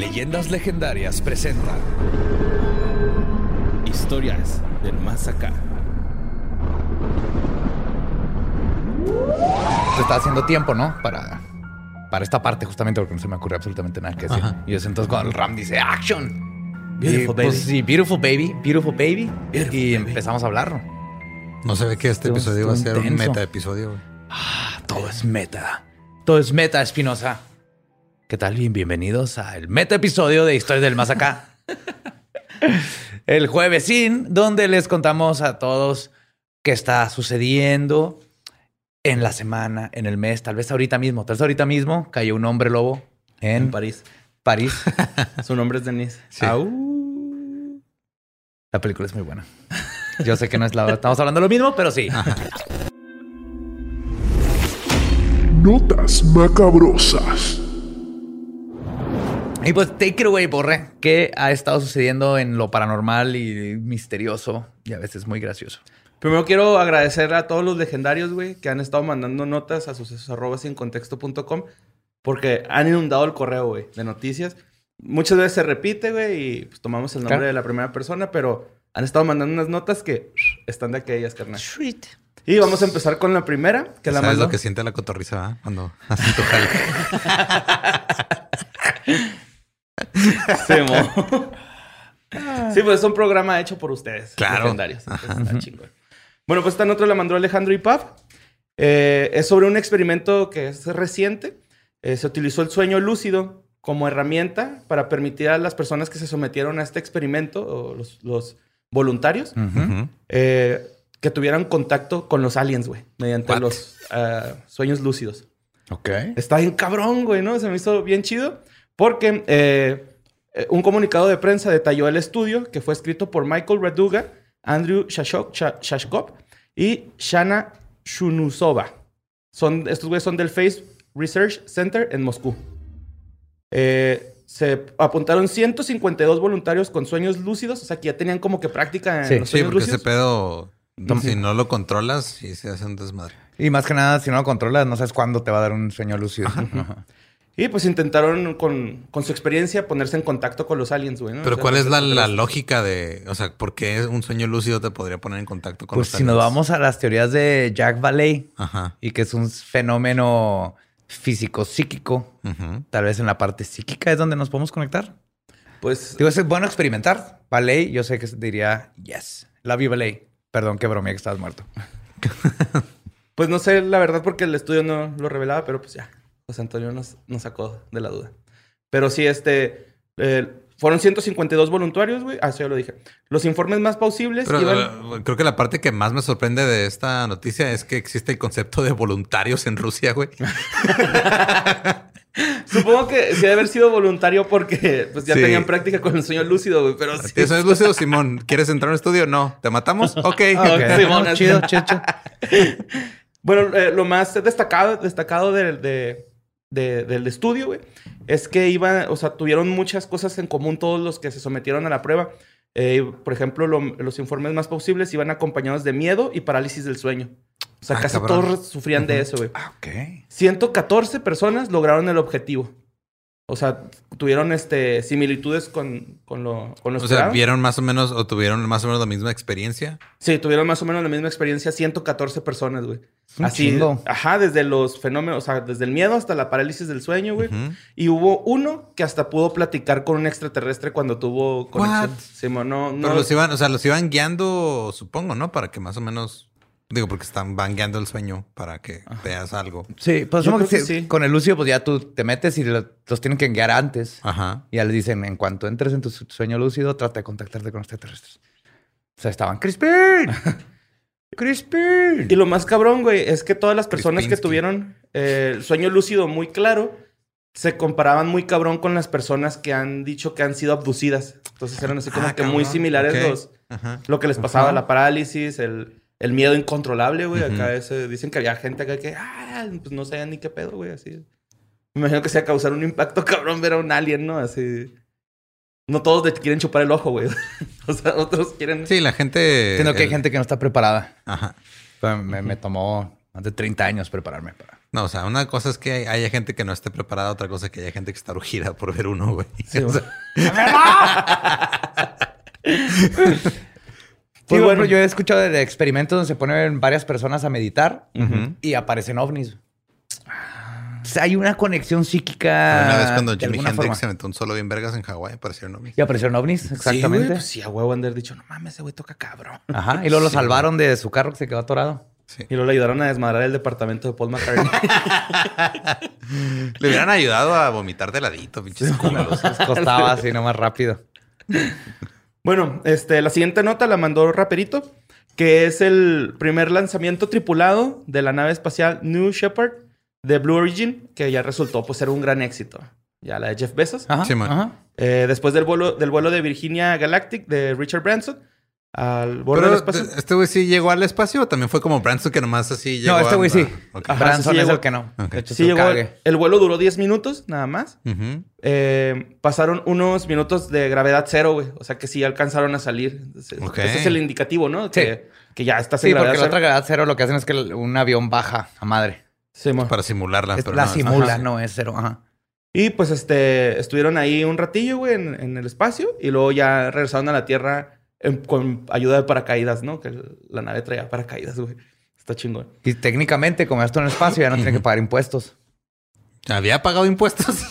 Leyendas Legendarias presenta Historias del Más Acá. Se está haciendo tiempo, ¿no? Para esta parte, justamente porque no se me ocurre absolutamente nada que decir. Ajá. Y es entonces cuando el Ram dice ¡Action! Beautiful baby. Pues, sí, beautiful baby. Beautiful Y baby. empezamos a hablarlo. No se ve que este Estuvo episodio va a ser un intenso. meta episodio, güey. Todo es meta. Todo es meta, Espinosa. ¿Qué tal? Bienvenidos al meta episodio de Historias del Más Acá. El juevesín, donde les contamos a todos qué está sucediendo en la semana, en el mes, tal vez ahorita mismo. Cayó un hombre lobo En en París. París. Su nombre es Denise. Sí. Au. La película es muy buena. Yo sé que no es la estamos hablando de lo mismo, pero sí. Notas macabrosas. Y pues take it away, Borre. ¿Qué ha estado sucediendo en lo paranormal y misterioso y a veces muy gracioso? Primero quiero agradecer a todos los legendarios, güey, que han estado mandando notas a sucesos@sincontexto.com porque han inundado el correo, güey, de noticias. Muchas veces se repite, güey, y pues tomamos el nombre Claro. de la primera persona, pero han estado mandando unas notas que están de aquellas, carnal. Y vamos a empezar con la primera, que la ¿Sabes mandó. lo que siente la cotorriza, ¿verdad? Cuando hacen tu jale. Sí, sí, pues es un programa hecho por ustedes. Claro. Legendarios. Entonces, está chingón. Bueno, pues esta nota la mandó Alejandro Ipaf. Es sobre un experimento que es reciente. Se utilizó el sueño lúcido como herramienta para permitir a las personas que se sometieron a este experimento, o los voluntarios, Ujú. que tuvieran contacto con los aliens, güey, mediante What? los sueños lúcidos. Ok. Está bien cabrón, güey, ¿no? Se me hizo bien chido. Porque un comunicado de prensa detalló el estudio que fue escrito por Michael Raduga, Andrew Shashkov y Shana Shunusova. Estos güeyes son del Face Research Center en Moscú. Se apuntaron 152 voluntarios con sueños lúcidos. O sea, que ya tenían como que práctica en Sí, los Sí, sueños porque lúcidos. ese pedo, si no lo controlas, sí se hace un desmadre. Y más que nada, si no lo controlas, no sabes cuándo te va a dar un sueño lúcido. Ajá. Y pues intentaron con su experiencia ponerse en contacto con los aliens, güey, ¿no? Pero O sea, ¿cuál es la los- lógica de... O sea, ¿por qué un sueño lúcido te podría poner en contacto con Pues los si nos aliens? vamos a las teorías de Jack Vallée Ajá. y que es un fenómeno físico-psíquico, Ujú. tal vez en la parte psíquica es donde nos podemos conectar. Pues Digo, es bueno experimentar. Vallée, yo sé que diría yes. Love you, Vallée. Perdón, que bromea que estabas muerto. Pues no sé la verdad porque el estudio no lo revelaba, pero pues ya. José Antonio nos sacó de la duda. Pero sí, fueron 152 voluntarios, güey. Ah, eso ya lo dije. Los informes más plausibles Pero iban... creo que la parte que más me sorprende de esta noticia es que existe el concepto de voluntarios en Rusia, güey. Supongo que sí debe haber sido voluntario porque pues ya Sí. tenían práctica con el sueño lúcido, güey. Pero sí. ¿Eso es lúcido, Simón? ¿Quieres entrar a un estudio? No. ¿Te matamos? Ok. Ah, ok. Simón, No, chido, chido. Bueno, lo más destacado del estudio, güey, es que tuvieron muchas cosas en común todos los que se sometieron a la prueba. Por ejemplo, los informes más posibles iban acompañados de miedo y parálisis del sueño. O sea, casi cabrón. todos sufrían de eso, güey. Ah, ok. 114 personas lograron el objetivo. O sea, tuvieron similitudes con los O sea, esperados. ¿vieron más o menos o tuvieron más o menos la misma experiencia? Sí, tuvieron más o menos la misma experiencia 114 personas, güey. Es un chingo. Ajá, desde los fenómenos, o sea, desde el miedo hasta la parálisis del sueño, güey. Ujú. Y hubo uno que hasta pudo platicar con un extraterrestre cuando tuvo conexión. What? Simón, no. Pero los iban guiando, supongo, ¿no? Para que más o menos... Digo, porque van guiando el sueño para que veas algo. Sí, pues Yo asumo que creo que sí. sí. Con el lúcido, pues ya tú te metes y los tienen que guiar antes. Ajá. Y ya les dicen, en cuanto entres en tu sueño lúcido, trata de contactarte con extraterrestres. O sea, estaban Crispin. Crispin. Y lo más cabrón, güey, es que todas las personas que Kripinski. tuvieron el sueño lúcido muy claro se comparaban muy cabrón con las personas que han dicho que han sido abducidas. Entonces eran así como que cabrón. muy similares Ok. Ajá. lo que les pasaba, Ajá. la parálisis, el miedo incontrolable, güey. Ujú. Acá dicen que había gente acá que, pues no sabían ni qué pedo, güey, así. Me imagino que se va a causar un impacto cabrón ver a un alien, ¿no? Así. No todos le quieren chupar el ojo, güey. O sea, otros quieren... Sí, la gente... Entiendo que hay gente que no está preparada. Ajá. Me tomó más de 30 años prepararme para No, o sea, una cosa es que haya gente que no esté preparada, otra cosa es que haya gente que está urgida por ver uno, güey. Sí, O sea, Sí, bueno. bueno, yo he escuchado de experimentos donde se ponen varias personas a meditar y aparecen ovnis. O sea, hay una conexión psíquica. una vez cuando de Jimi alguna Hendrix forma. se metió un solo bien vergas en Hawái, aparecieron ovnis. Y aparecieron ovnis, Sí, exactamente. güey, pues sí, a huevo han de haber dicho, no mames, ese güey toca cabrón. Ajá. Y luego lo salvaron de su carro que se quedó atorado. Sí. Y luego le ayudaron a desmadrar el departamento de Paul McCartney. Le hubieran ayudado a vomitar de ladito, pinches culos. Les costaba así nomás rápido. Bueno, la siguiente nota la mandó Raperito, que es el primer lanzamiento tripulado de la nave espacial New Shepard de Blue Origin, que ya resultó pues ser un gran éxito. Ya la de Jeff Bezos. Ajá. Sí, man. Ajá. Después del vuelo de Virginia Galactic de Richard Branson al borde del Pero espacio. este güey sí llegó al espacio o también fue como Branson que nomás así llegó. No, este güey sí. Ok. Ajá, Branson sí es llegó. el que no. Ok. De hecho, Sí se llegó. cague. El vuelo duró 10 minutos, nada más. Ujú. Pasaron unos minutos de gravedad cero, güey. O sea que sí alcanzaron a salir. Ok. Ese es el indicativo, ¿no? Que ya estás en Sí, porque gravedad la otra cero. gravedad cero lo que hacen es que un avión baja a madre. Sí, mo. Para simularla. pero La no, simula, ajá. no es cero. Ajá. Y pues estuvieron ahí un ratillo, güey, en el espacio. Y luego ya regresaron a la Tierra con ayuda de paracaídas, ¿no? Que la nave traía paracaídas, güey. Está chingón. Y técnicamente, como esto en el espacio, ya no tiene que pagar impuestos. ¿Había pagado impuestos?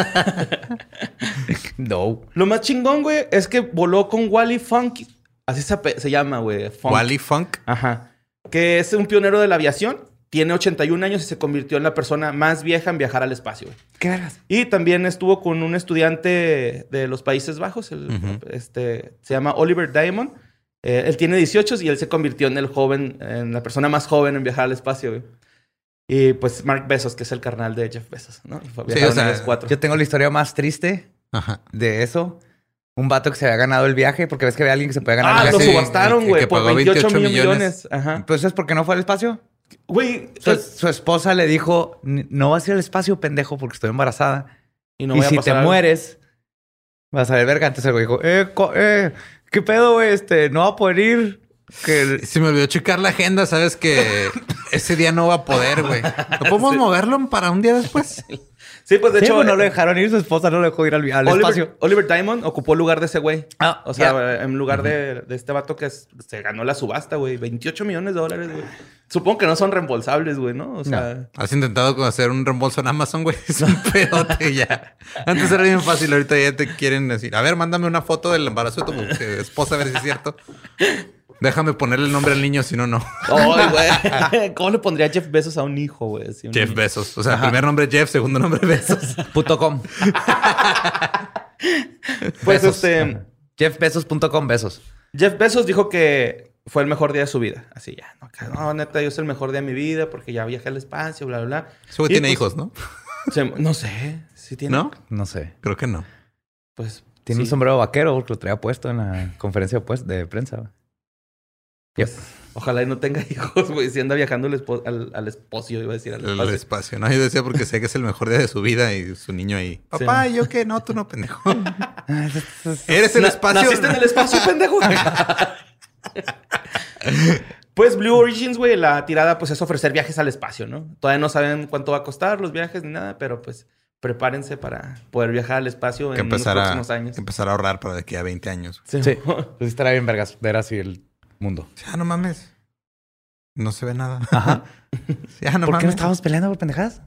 No. Lo más chingón, güey, es que voló con Wally Funk. Así se llama, güey. Funk. Wally Funk. Ajá. Que es un pionero de la aviación. Tiene 81 años y se convirtió en la persona más vieja en viajar al espacio, güey. ¿Qué vergas? Y también estuvo con un estudiante de los Países Bajos. Se llama Oliver Diamond. Él tiene 18 y él se convirtió en la persona más joven en viajar al espacio, güey. Y pues Mark Bezos, que es el carnal de Jeff Bezos, ¿no? Viajaron o sea, ellos 4. Yo tengo la historia más triste Ajá. de eso. Un vato que se había ganado el viaje, porque ves que había alguien que se puede ganar Ah, el lo viaje. sí, subastaron, que güey, por pagó 28 millones. millones. Ajá. Pues es porque no fue al espacio. Güey, Su esposa le dijo, no vas a ir al espacio, pendejo, porque estoy embarazada. y no y voy a si pasar te algo. mueres, vas a ver verga. Entonces el güey dijo, ¿qué pedo, güey? No va a poder ir. Que Se me olvidó checar la agenda, sabes que ese día no va a poder, güey. ¿No podemos moverlo para un día después? Sí, pues de de hecho, hecho no lo dejaron ir, su esposa no lo dejó ir al espacio. Oliver Diamond ocupó el lugar de ese güey. Ah, O sea, ya. en lugar de este vato que se ganó la subasta, güey. 28 millones de dólares, güey. Supongo que no son reembolsables, güey, ¿no? O sea... ¿Has intentado hacer un reembolso en Amazon, güey? Es un pedote ya. Antes era bien fácil, ahorita ya te quieren decir, a ver, mándame una foto del embarazo de tu esposa a ver si es cierto. Déjame ponerle el nombre al niño, si no, no. ¡Ay, güey! ¿Cómo le pondría Jeff Bezos a un hijo, güey? Así, un Jeff niño. Bezos. O sea, primer nombre Jeff, segundo nombre Bezos. .com. Pues Besos. JeffBezos.com, besos. Jeff Bezos dijo que fue el mejor día de su vida. Así ya. No, neta, yo es el mejor día de mi vida porque ya viajé al espacio, bla, bla, bla. Ese güey Y, tiene pues, hijos, ¿no? No sé. ¿Sí tiene? ¿No? No sé. Creo que no. Pues... Tiene sí. un sombrero vaquero porque lo traía puesto en la conferencia de prensa. Pues, ojalá y no tenga hijos, güey. Si anda viajando al esposo, iba a decir al El espacio. espacio. No, yo decía porque sé que es el mejor día de su vida y su niño ahí. Papá, ¿yo qué? No, tú no, pendejo. Eres el espacio. ¿Naciste en el espacio, pendejo? Pues Blue Origins, güey, la tirada pues es ofrecer viajes al espacio, ¿no? Todavía no saben cuánto va a costar los viajes ni nada, pero pues prepárense para poder viajar al espacio Que en los empezar, próximos años. que empezar a ahorrar para de aquí a 20 años. Sí. Pues estará bien vergas ver así el mundo. Ya, no mames. No se ve nada. Ajá. Ya, no ¿Por qué no mames. estábamos peleando por pendejadas?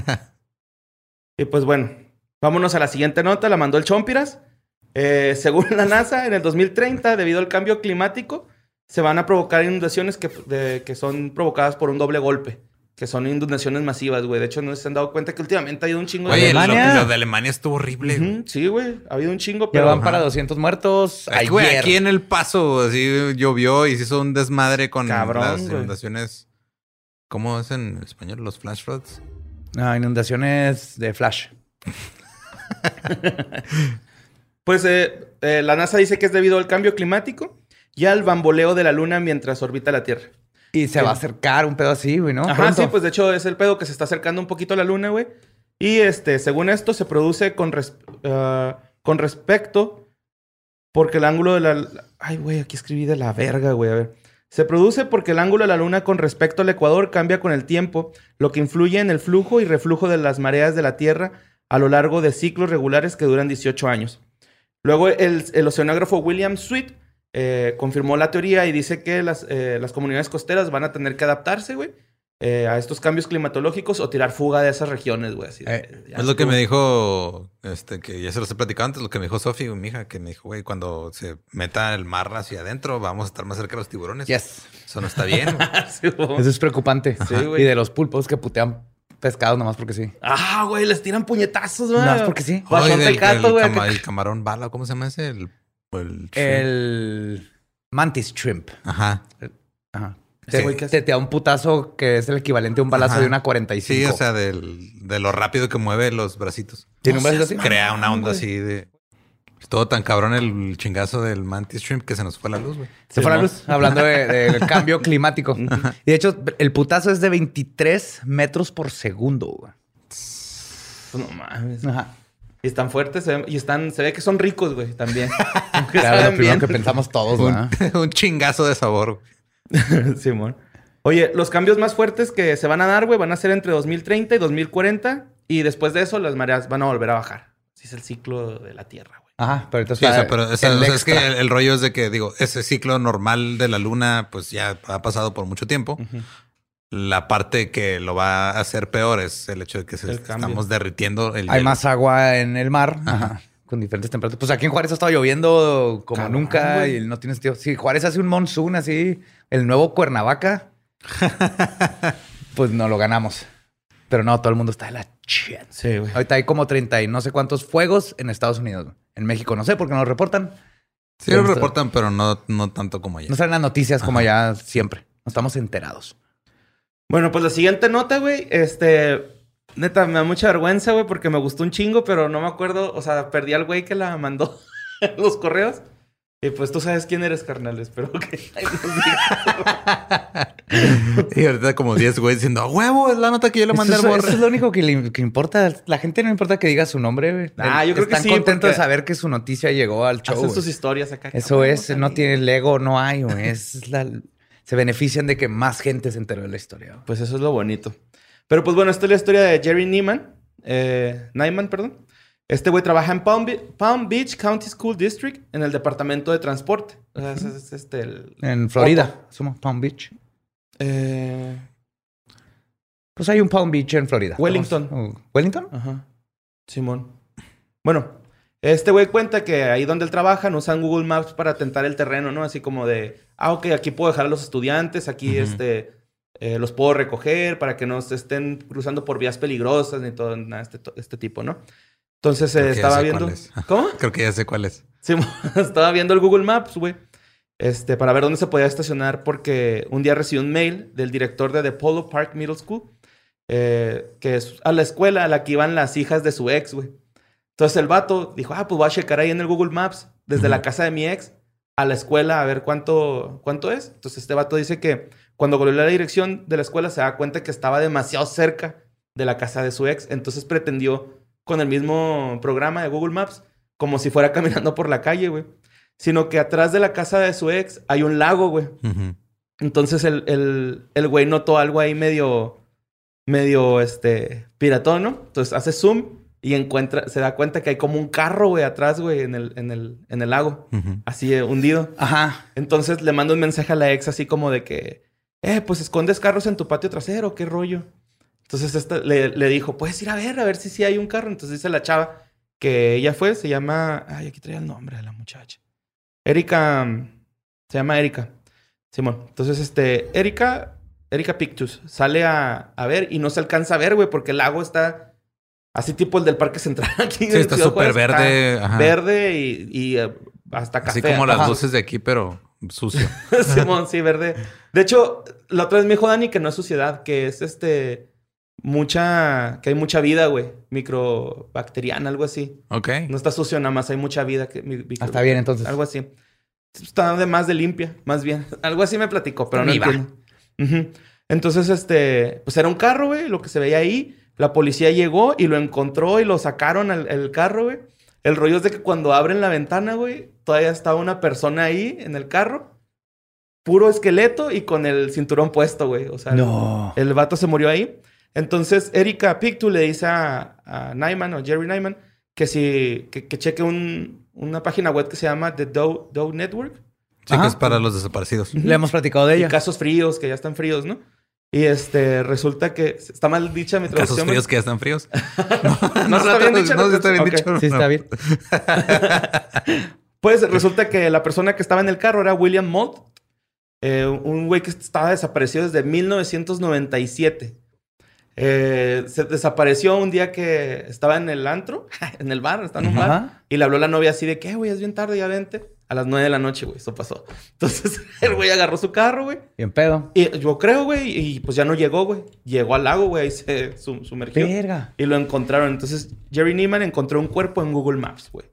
Y pues bueno, vámonos a la siguiente nota, la mandó el Chompiras. Según la NASA, en el 2030, debido al cambio climático, se van a provocar inundaciones que son provocadas por un doble golpe. Que son inundaciones masivas, güey. De hecho, no se han dado cuenta que últimamente ha habido un chingo de... Oye, Alemania. lo de Alemania estuvo horrible. güey. Ujú, sí, güey. Ha habido un chingo, Ya pero... van para 200 muertos. Aquí, güey, Ayer. aquí en El Paso, así llovió y se hizo un desmadre con Cabrón, las güey. inundaciones. ¿Cómo es en español? Los flash floods. No, inundaciones de flash. Pues la NASA dice que es debido al cambio climático y al bamboleo de la Luna mientras orbita la Tierra. Y se va a acercar un pedo así, güey, ¿no? Ajá, Pronto. sí, pues de hecho es el pedo que se está acercando un poquito a la Luna, güey. Y según esto, se produce con respecto... Porque el ángulo de la... Ay, güey, aquí escribí de la verga, güey. A ver. Se produce porque el ángulo de la Luna con respecto al ecuador cambia con el tiempo, lo que influye en el flujo y reflujo de las mareas de la Tierra a lo largo de ciclos regulares que duran 18 años. Luego el oceanógrafo William Sweet confirmó la teoría y dice que las comunidades costeras van a tener que adaptarse, güey, a estos cambios climatológicos o tirar fuga de esas regiones, güey. Es lo que me dijo, que ya se los he platicado antes, lo que me dijo Sofi, mi hija, que me dijo, güey, cuando se meta el mar hacia adentro, vamos a estar más cerca de los tiburones. Yes. Eso no está bien, güey. Sí, güey. Eso es preocupante. Sí, güey. Y de los pulpos que putean pescados nomás porque sí. Ah, güey, les tiran puñetazos, güey. Nomás porque sí. Bajón Oye, tecato, güey. el camarón bala, ¿cómo se llama ese? El mantis shrimp. Ajá. Ajá. Sí, güey, ¿qué hace? Te da un putazo que es el equivalente a un balazo Ajá. de una 45. Sí, o sea, de lo rápido que mueve los bracitos. ¿Tiene un brazo así? Crea una onda güey. así de... Todo tan cabrón el chingazo del mantis shrimp que se nos fue la luz, güey. Se fue la Sí, luz, hablando del cambio climático. Y de hecho, el putazo es de 23 metros por segundo, güey. Pues no mames. Ajá. Y están fuertes se ve que son ricos, güey, también. Aunque Claro, lo saben primero bien. que pensamos todos, ¿verdad? Un chingazo de sabor, güey. Simón. Oye, los cambios más fuertes que se van a dar, güey, van a ser entre 2030 y 2040. Y después de eso, las mareas van a volver a bajar. Así es el ciclo de la Tierra, güey. Ajá, pero entonces... Sí, o sea, pero o sea, el es que extra. el rollo es de que, digo, ese ciclo normal de la luna, pues ya ha pasado por mucho tiempo. La parte que lo va a hacer peor es el hecho de que El cambio. estamos derritiendo el Hay hielo. más agua en el mar. Ajá. Con diferentes temperaturas. Pues aquí en Juárez ha estado lloviendo como Cabrón, nunca güey. y no tiene sentido. Sí, Juárez hace un monzón así, el nuevo Cuernavaca. Pues no lo ganamos. Pero no, todo el mundo está de la shit. Sí, güey. Ahorita hay como 30 y no sé cuántos fuegos en Estados Unidos. En México no sé porque no lo reportan. Sí lo reportan, pero no tanto como allá. No salen las noticias como allá siempre. No estamos enterados. Bueno, pues la siguiente nota, güey, neta, me da mucha vergüenza, güey, porque me gustó un chingo, pero no me acuerdo, o sea, perdí al güey que la mandó en los correos. Y pues tú sabes quién eres, carnal, espero que... Ay, nos digas. Y ahorita como 10 güeyes diciendo, ¡a huevo! Es la nota que yo le mandé al Eso borre. es lo único que importa. La gente no importa que diga su nombre, güey. Ah, yo creo que Están sí, contentos de porque saber que su noticia llegó al show. Hacen güey. sus historias acá. Eso cabrón, es, no tiene Lego, no hay, güey. Se benefician de que más gente se enteró de la historia, güey. Pues eso es lo bonito. Pero pues bueno, esta es la historia de Jerry Nyman, perdón. Este güey trabaja en Palm Beach County School District en el departamento de transporte. O sea, es En Florida, somos Palm Beach. Pues hay un Palm Beach en Florida. Wellington. ¿Wellington? Ajá. Simón. Bueno, este güey cuenta que ahí donde él trabaja no usan Google Maps para tentar el terreno, ¿no? Así como de, ok, aquí puedo dejar a los estudiantes, aquí los puedo recoger para que no se estén cruzando por vías peligrosas ni todo, nada, este tipo, ¿no? Entonces Creo que ya estaba sé viendo... cuál es. ¿Cómo? Creo que ya sé cuál es. Sí, estaba viendo el Google Maps, güey. Para ver dónde se podía estacionar porque un día recibí un mail del director de The Polo Park Middle School, que es a la escuela a la que iban las hijas de su ex, güey. Entonces el vato dijo, pues voy a checar ahí en el Google Maps desde la casa de mi ex a la escuela a ver cuánto es. Entonces este vato dice que cuando googleó la dirección de la escuela se da cuenta que estaba demasiado cerca de la casa de su ex. Entonces pretendió con el mismo programa de Google Maps como si fuera caminando por la calle, güey. Sino que atrás de la casa de su ex hay un lago, güey. Entonces el güey notó algo ahí medio piratón, ¿no? Entonces hace zoom y se da cuenta que hay como un carro, güey, atrás, güey, en el lago. Así hundido. Ajá. Entonces le manda un mensaje a la ex así como de que, pues escondes carros en tu patio trasero, qué rollo. Entonces le dijo, puedes ir a ver si sí hay un carro. Entonces dice la chava que ella fue, se llama... Ay, aquí traía el nombre de la muchacha. Erika, se llama Erika. Simón. Entonces, Erika Pictus sale a ver y no se alcanza a ver, güey, porque el lago está así tipo el del Parque Central aquí. Sí, está súper verde. Ajá. Verde y hasta café. Así como las Ajá. luces de aquí, pero sucio. Simón, sí, verde. De hecho, la otra vez me dijo Dani que no es suciedad, que es que hay mucha vida, güey. Microbacteriana, algo así. Ok. No está sucio nada más, hay mucha vida. Está bien, entonces. Algo así. Está de más de limpia, más bien. Algo así me platicó, pero no Viva. entiendo. Entonces, pues era un carro, güey, lo que se veía ahí. La policía llegó y lo encontró y lo sacaron el carro, güey. El rollo es de que cuando abren la ventana, güey, todavía estaba una persona ahí en el carro. puro esqueleto y con el cinturón puesto, güey. O sea, No. el vato se murió ahí. Entonces, Erika Pictou le dice a Nyman o Jerry Nyman que cheque una página web que se llama The Doe Network. Sí, que es para los desaparecidos. Le hemos platicado de Y ella. casos fríos, que ya están fríos, ¿no? Y resulta que está mal dicha mi Casos traducción. fríos que ya están fríos. No está bien dicha. No, sí está bien Ok. dicho. Sí, está bien. Pues resulta que la persona que estaba en el carro era William Moult, un güey que estaba desaparecido desde 1997. Se desapareció un día que estaba en el antro, en el bar, estaba en un bar, Ajá. y le habló la novia así de que, güey, es bien tarde, ya vente. A las 9 de la noche, güey, eso pasó. Entonces, el güey agarró su carro, güey. Bien pedo. Y yo creo, güey, y pues ya no llegó, güey. Llegó al lago, güey, ahí se sumergió. Verga. Y lo encontraron. Entonces, Jerry Neiman encontró un cuerpo en Google Maps, güey.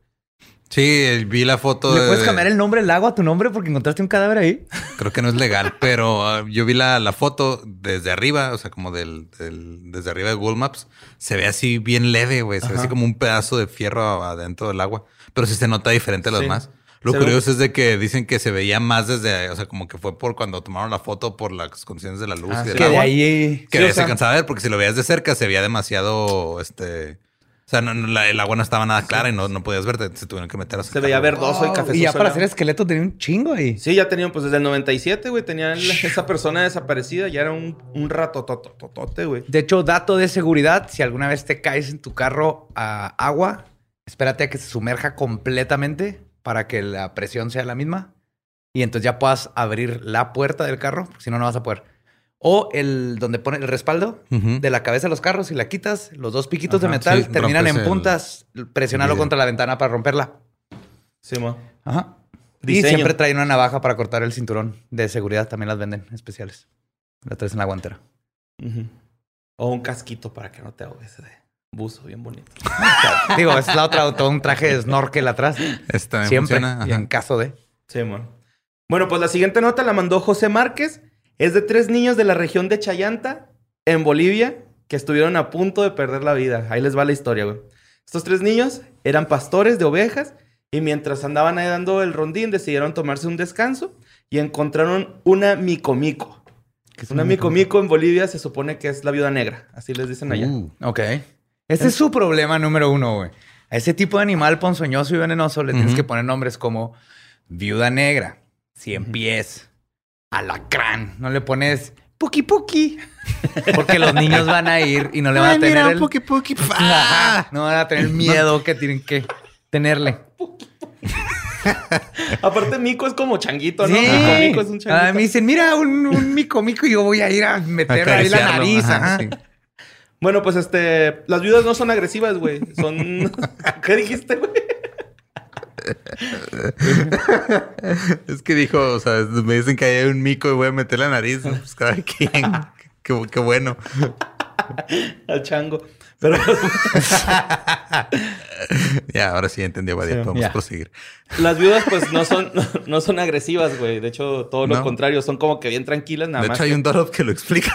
Sí, vi la foto ¿Le puedes cambiar el nombre del lago a tu nombre porque encontraste un cadáver ahí? Creo que no es legal, pero yo vi la foto desde arriba, o sea, como desde arriba de Google Maps. Se ve así bien leve, güey. Se ve así como un pedazo de fierro adentro del agua. Pero sí se nota diferente a los Sí. demás. Lo curioso es de que dicen que se veía más desde, o sea, como que fue por cuando tomaron la foto por las condiciones de la luz y del Que de agua. ahí... Que Sí, o se sea- alcanzaba a ver, porque si lo veías de cerca se veía demasiado, o sea, el agua no estaba nada clara y no podías verte. Se tuvieron que meter a Se veía verdoso y Oh, cafezoso. y ya para el hacer agua. esqueleto tenía un chingo ahí. Sí, ya tenían, pues desde el 97, güey, tenían esa persona desaparecida. Ya era un ratotototote, güey. De hecho, dato de seguridad, si alguna vez te caes en tu carro a agua, espérate a que se sumerja completamente para que la presión sea la misma y entonces ya puedas abrir la puerta del carro, porque si no, no vas a poder. O donde pone el respaldo de la cabeza de los carros, si la quitas, los dos piquitos de Ajá, metal sí, terminan en rompes puntas, presionarlo vidrio. contra la ventana para romperla. Sí, mo. Ajá. Y Diseño. siempre traen una navaja para cortar el cinturón de seguridad. También las venden especiales. La traes en la guantera. Ujú. O un casquito para que no te ahogues de buzo, bien bonito. Digo, es la otra, todo un traje de snorkel atrás. Esta Siempre. funciona. Y Ajá. en caso de... Sí, mo. Bueno, pues la siguiente nota la mandó José Márquez. Es de 3 niños de la región de Chayanta, en Bolivia, que estuvieron a punto de perder la vida. Ahí les va la historia, güey. Estos 3 niños eran pastores de ovejas y mientras andaban ahí dando el rondín decidieron tomarse un descanso y encontraron una micomico. Una micomico en Bolivia se supone que es la viuda negra. Así les dicen allá. Ok. Ese es su problema número 1, güey. A ese tipo de animal ponzoñoso y venenoso le tienes que poner nombres como viuda negra, 100 pies, alacrán. No le pones puki puki. Porque los niños van a ir y no le van a tener Ajá. No van a tener miedo que tienen que tenerle. Aparte, mico es como changuito, ¿no? Sí. Micomico es un changuito. A mí dicen, mira, un mico y yo voy a ir a meter ahí la Acariciarlo, nariz. ajá, Ajá. sí. Bueno, pues las viudas no son agresivas, güey. Son... ¿Qué dijiste, güey? Es que dijo, o sea, me dicen que hay un mico y voy a meter la nariz. ¿No? Pues cada quien. Qué bueno. Al chango. Pero Ya, ahora sí entendí, Badia. Sí, Podemos ya. proseguir. las viudas, pues, no son agresivas, güey. De hecho, todo lo No. contrario. Son como que bien tranquilas, nada De más. hecho, hay un Dorov que lo explica.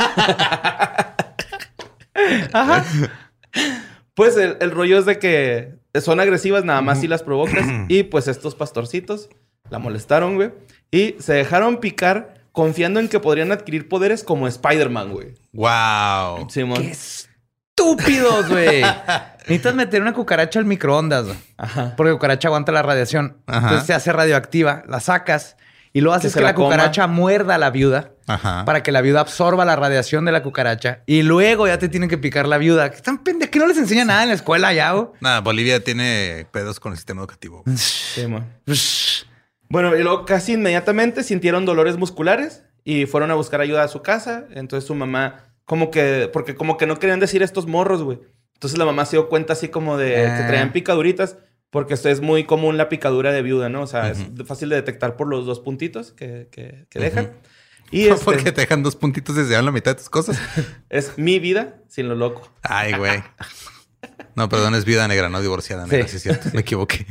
Pues el rollo es de que son agresivas nada más si las provocas. Y pues estos pastorcitos la molestaron, güey. Y se dejaron picar confiando en que podrían adquirir poderes como Spider-Man, güey. Wow. Simón. ¡Qué estúpidos, güey! Necesitas meter una cucaracha al microondas, güey. Ajá. Porque la cucaracha aguanta la radiación. Ajá. Entonces se hace radioactiva, la sacas y luego haces se que la la coma. cucaracha muerda a la viuda Ajá. para que la viuda absorba la radiación de la cucaracha y luego ya te tienen que picar la viuda. ¿Qué tan pendejo? ¿Que no les enseña nada en la escuela ya, güey? Nada, Bolivia tiene pedos con el sistema educativo. Simón. Bueno, y luego casi inmediatamente sintieron dolores musculares y fueron a buscar ayuda a su casa. Entonces su mamá, porque como que no querían decir estos morros, güey. Entonces la mamá se dio cuenta así como de que traían picaduritas, porque esto es muy común la picadura de viuda, ¿no? O sea, es fácil de detectar por los 2 puntitos que dejan. Y Porque te dejan 2 puntitos desde la mitad de tus cosas. es mi vida sin lo loco. Ay, güey. No, perdón, es viuda negra, no divorciada negra. Sí. Sí, es cierto. Me equivoqué.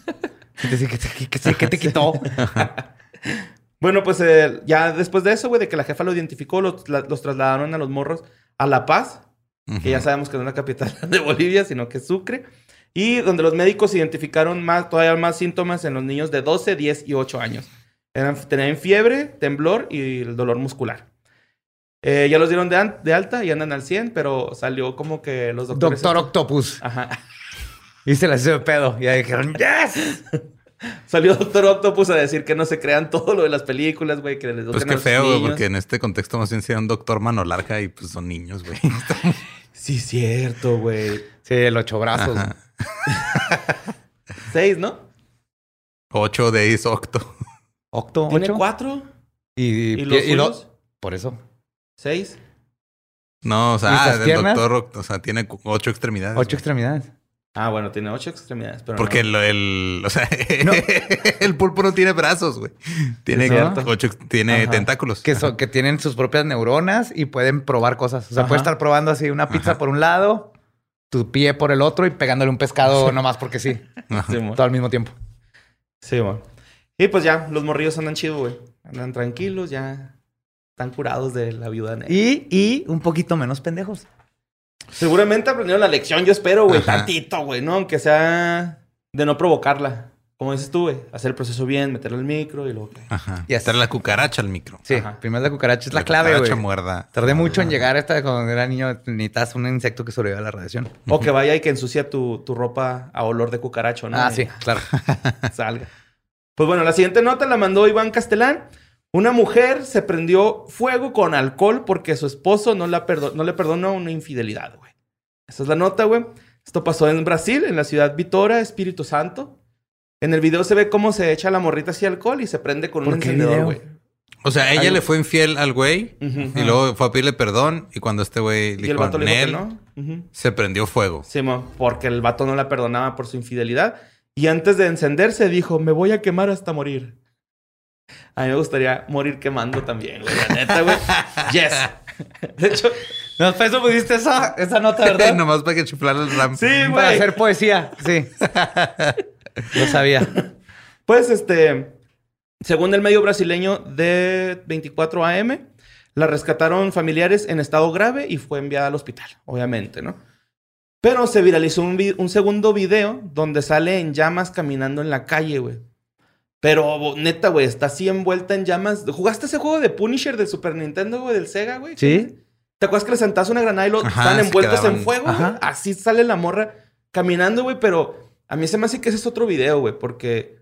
¿Qué te quitó? Bueno, pues ya después de eso, güey, de que la jefa lo identificó, los trasladaron a los morros a La Paz, que ya sabemos que no es la capital de Bolivia, sino que es Sucre. Y donde los médicos identificaron todavía más síntomas en los niños de 12, 10 y 8 años. Tenían fiebre, temblor y el dolor muscular. Ya los dieron de alta y andan al 100, pero salió como que los doctores... Doctor Octopus. Ajá. Y se la hizo de pedo. Y ya dijeron, ¡yes! Salió Doctor Octopus a decir que no se crean todo lo de las películas, güey, que les Pues eduquen a qué los feo, güey, niños. porque en este contexto más bien sería un doctor mano larga y pues son niños, güey. Sí, cierto, güey. Sí, el 8 brazos. Ajá. 6, ¿no? 8 de Ace Octo. Octo, ¿Tiene 8. 4? Y los y suyos? por eso. 6. No, o ¿Y sea, esas el piernas? doctor, o sea, tiene 8 extremidades. 8 güey. extremidades. Ah, bueno, tiene 8 extremidades, pero Porque no. o sea, No. el pulpo no tiene brazos, güey. Tiene Es cierto. tiene Ajá. tentáculos. Que tienen sus propias neuronas y pueden probar cosas. O sea, Ajá. puedes estar probando así una pizza Ajá. por un lado, tu pie por el otro y pegándole un pescado nomás porque sí. Ajá. Sí, mo. Todo al mismo tiempo. Sí, mo. Y pues ya, los morrillos andan chido, güey. Andan tranquilos, ya están curados de la viuda negra. Y un poquito menos pendejos. Seguramente aprendieron la lección, yo espero, güey. Ajá. Tantito, güey, ¿no? Aunque sea de no provocarla. Como dices tú, güey. Hacer el proceso bien, meterle el micro y luego... Ajá. Yes. Traer la cucaracha al micro. Sí, Ajá. primero la cucaracha es la clave, cucaracha güey. muerda. Tardé mucho en llegar a esta cuando era niño. Necesitas un insecto que sobreviva a la radiación. O que vaya y que ensucia tu ropa a olor de cucaracho, ¿no? Ah, Y sí, claro. salga. Pues bueno, la siguiente nota la mandó Iván Castelán. Una mujer se prendió fuego con alcohol porque su esposo no le perdonó una infidelidad, güey. Esa es la nota, güey. Esto pasó en Brasil, en la ciudad Vitória, Espíritu Santo. En el video se ve cómo se echa la morrita así alcohol y se prende con un ¿Por qué encendedor, video? güey. O sea, ella Algo. le fue infiel al güey Ujú. y luego fue a pedirle perdón y cuando este güey Y el dijo vato le dijo que Nel, no. Ujú. se prendió fuego. Sí, mo, porque el vato no la perdonaba por su infidelidad. Y antes de encenderse dijo, me voy a quemar hasta morir. A mí me gustaría morir quemando también, güey. La neta, güey. Yes. De hecho, No, para eso pusiste esa nota, ¿verdad? Nomás para que chiflara el ram. sí, Para güey. hacer poesía, sí. Lo sabía. Pues, según el medio brasileño de 24 AM, la rescataron familiares en estado grave y fue enviada al hospital, obviamente, ¿no? Pero se viralizó un segundo video donde sale en llamas caminando en la calle, güey. Pero, neta, güey, está así envuelta en llamas. ¿Jugaste ese juego de Punisher del Super Nintendo, güey, del Sega, güey? Sí. ¿Te acuerdas que le sentabas una granada y Ajá, están se envueltos quedaban. en fuego, güey? Ajá. Así sale la morra caminando, güey, pero a mí se me hace que ese es otro video, güey, porque...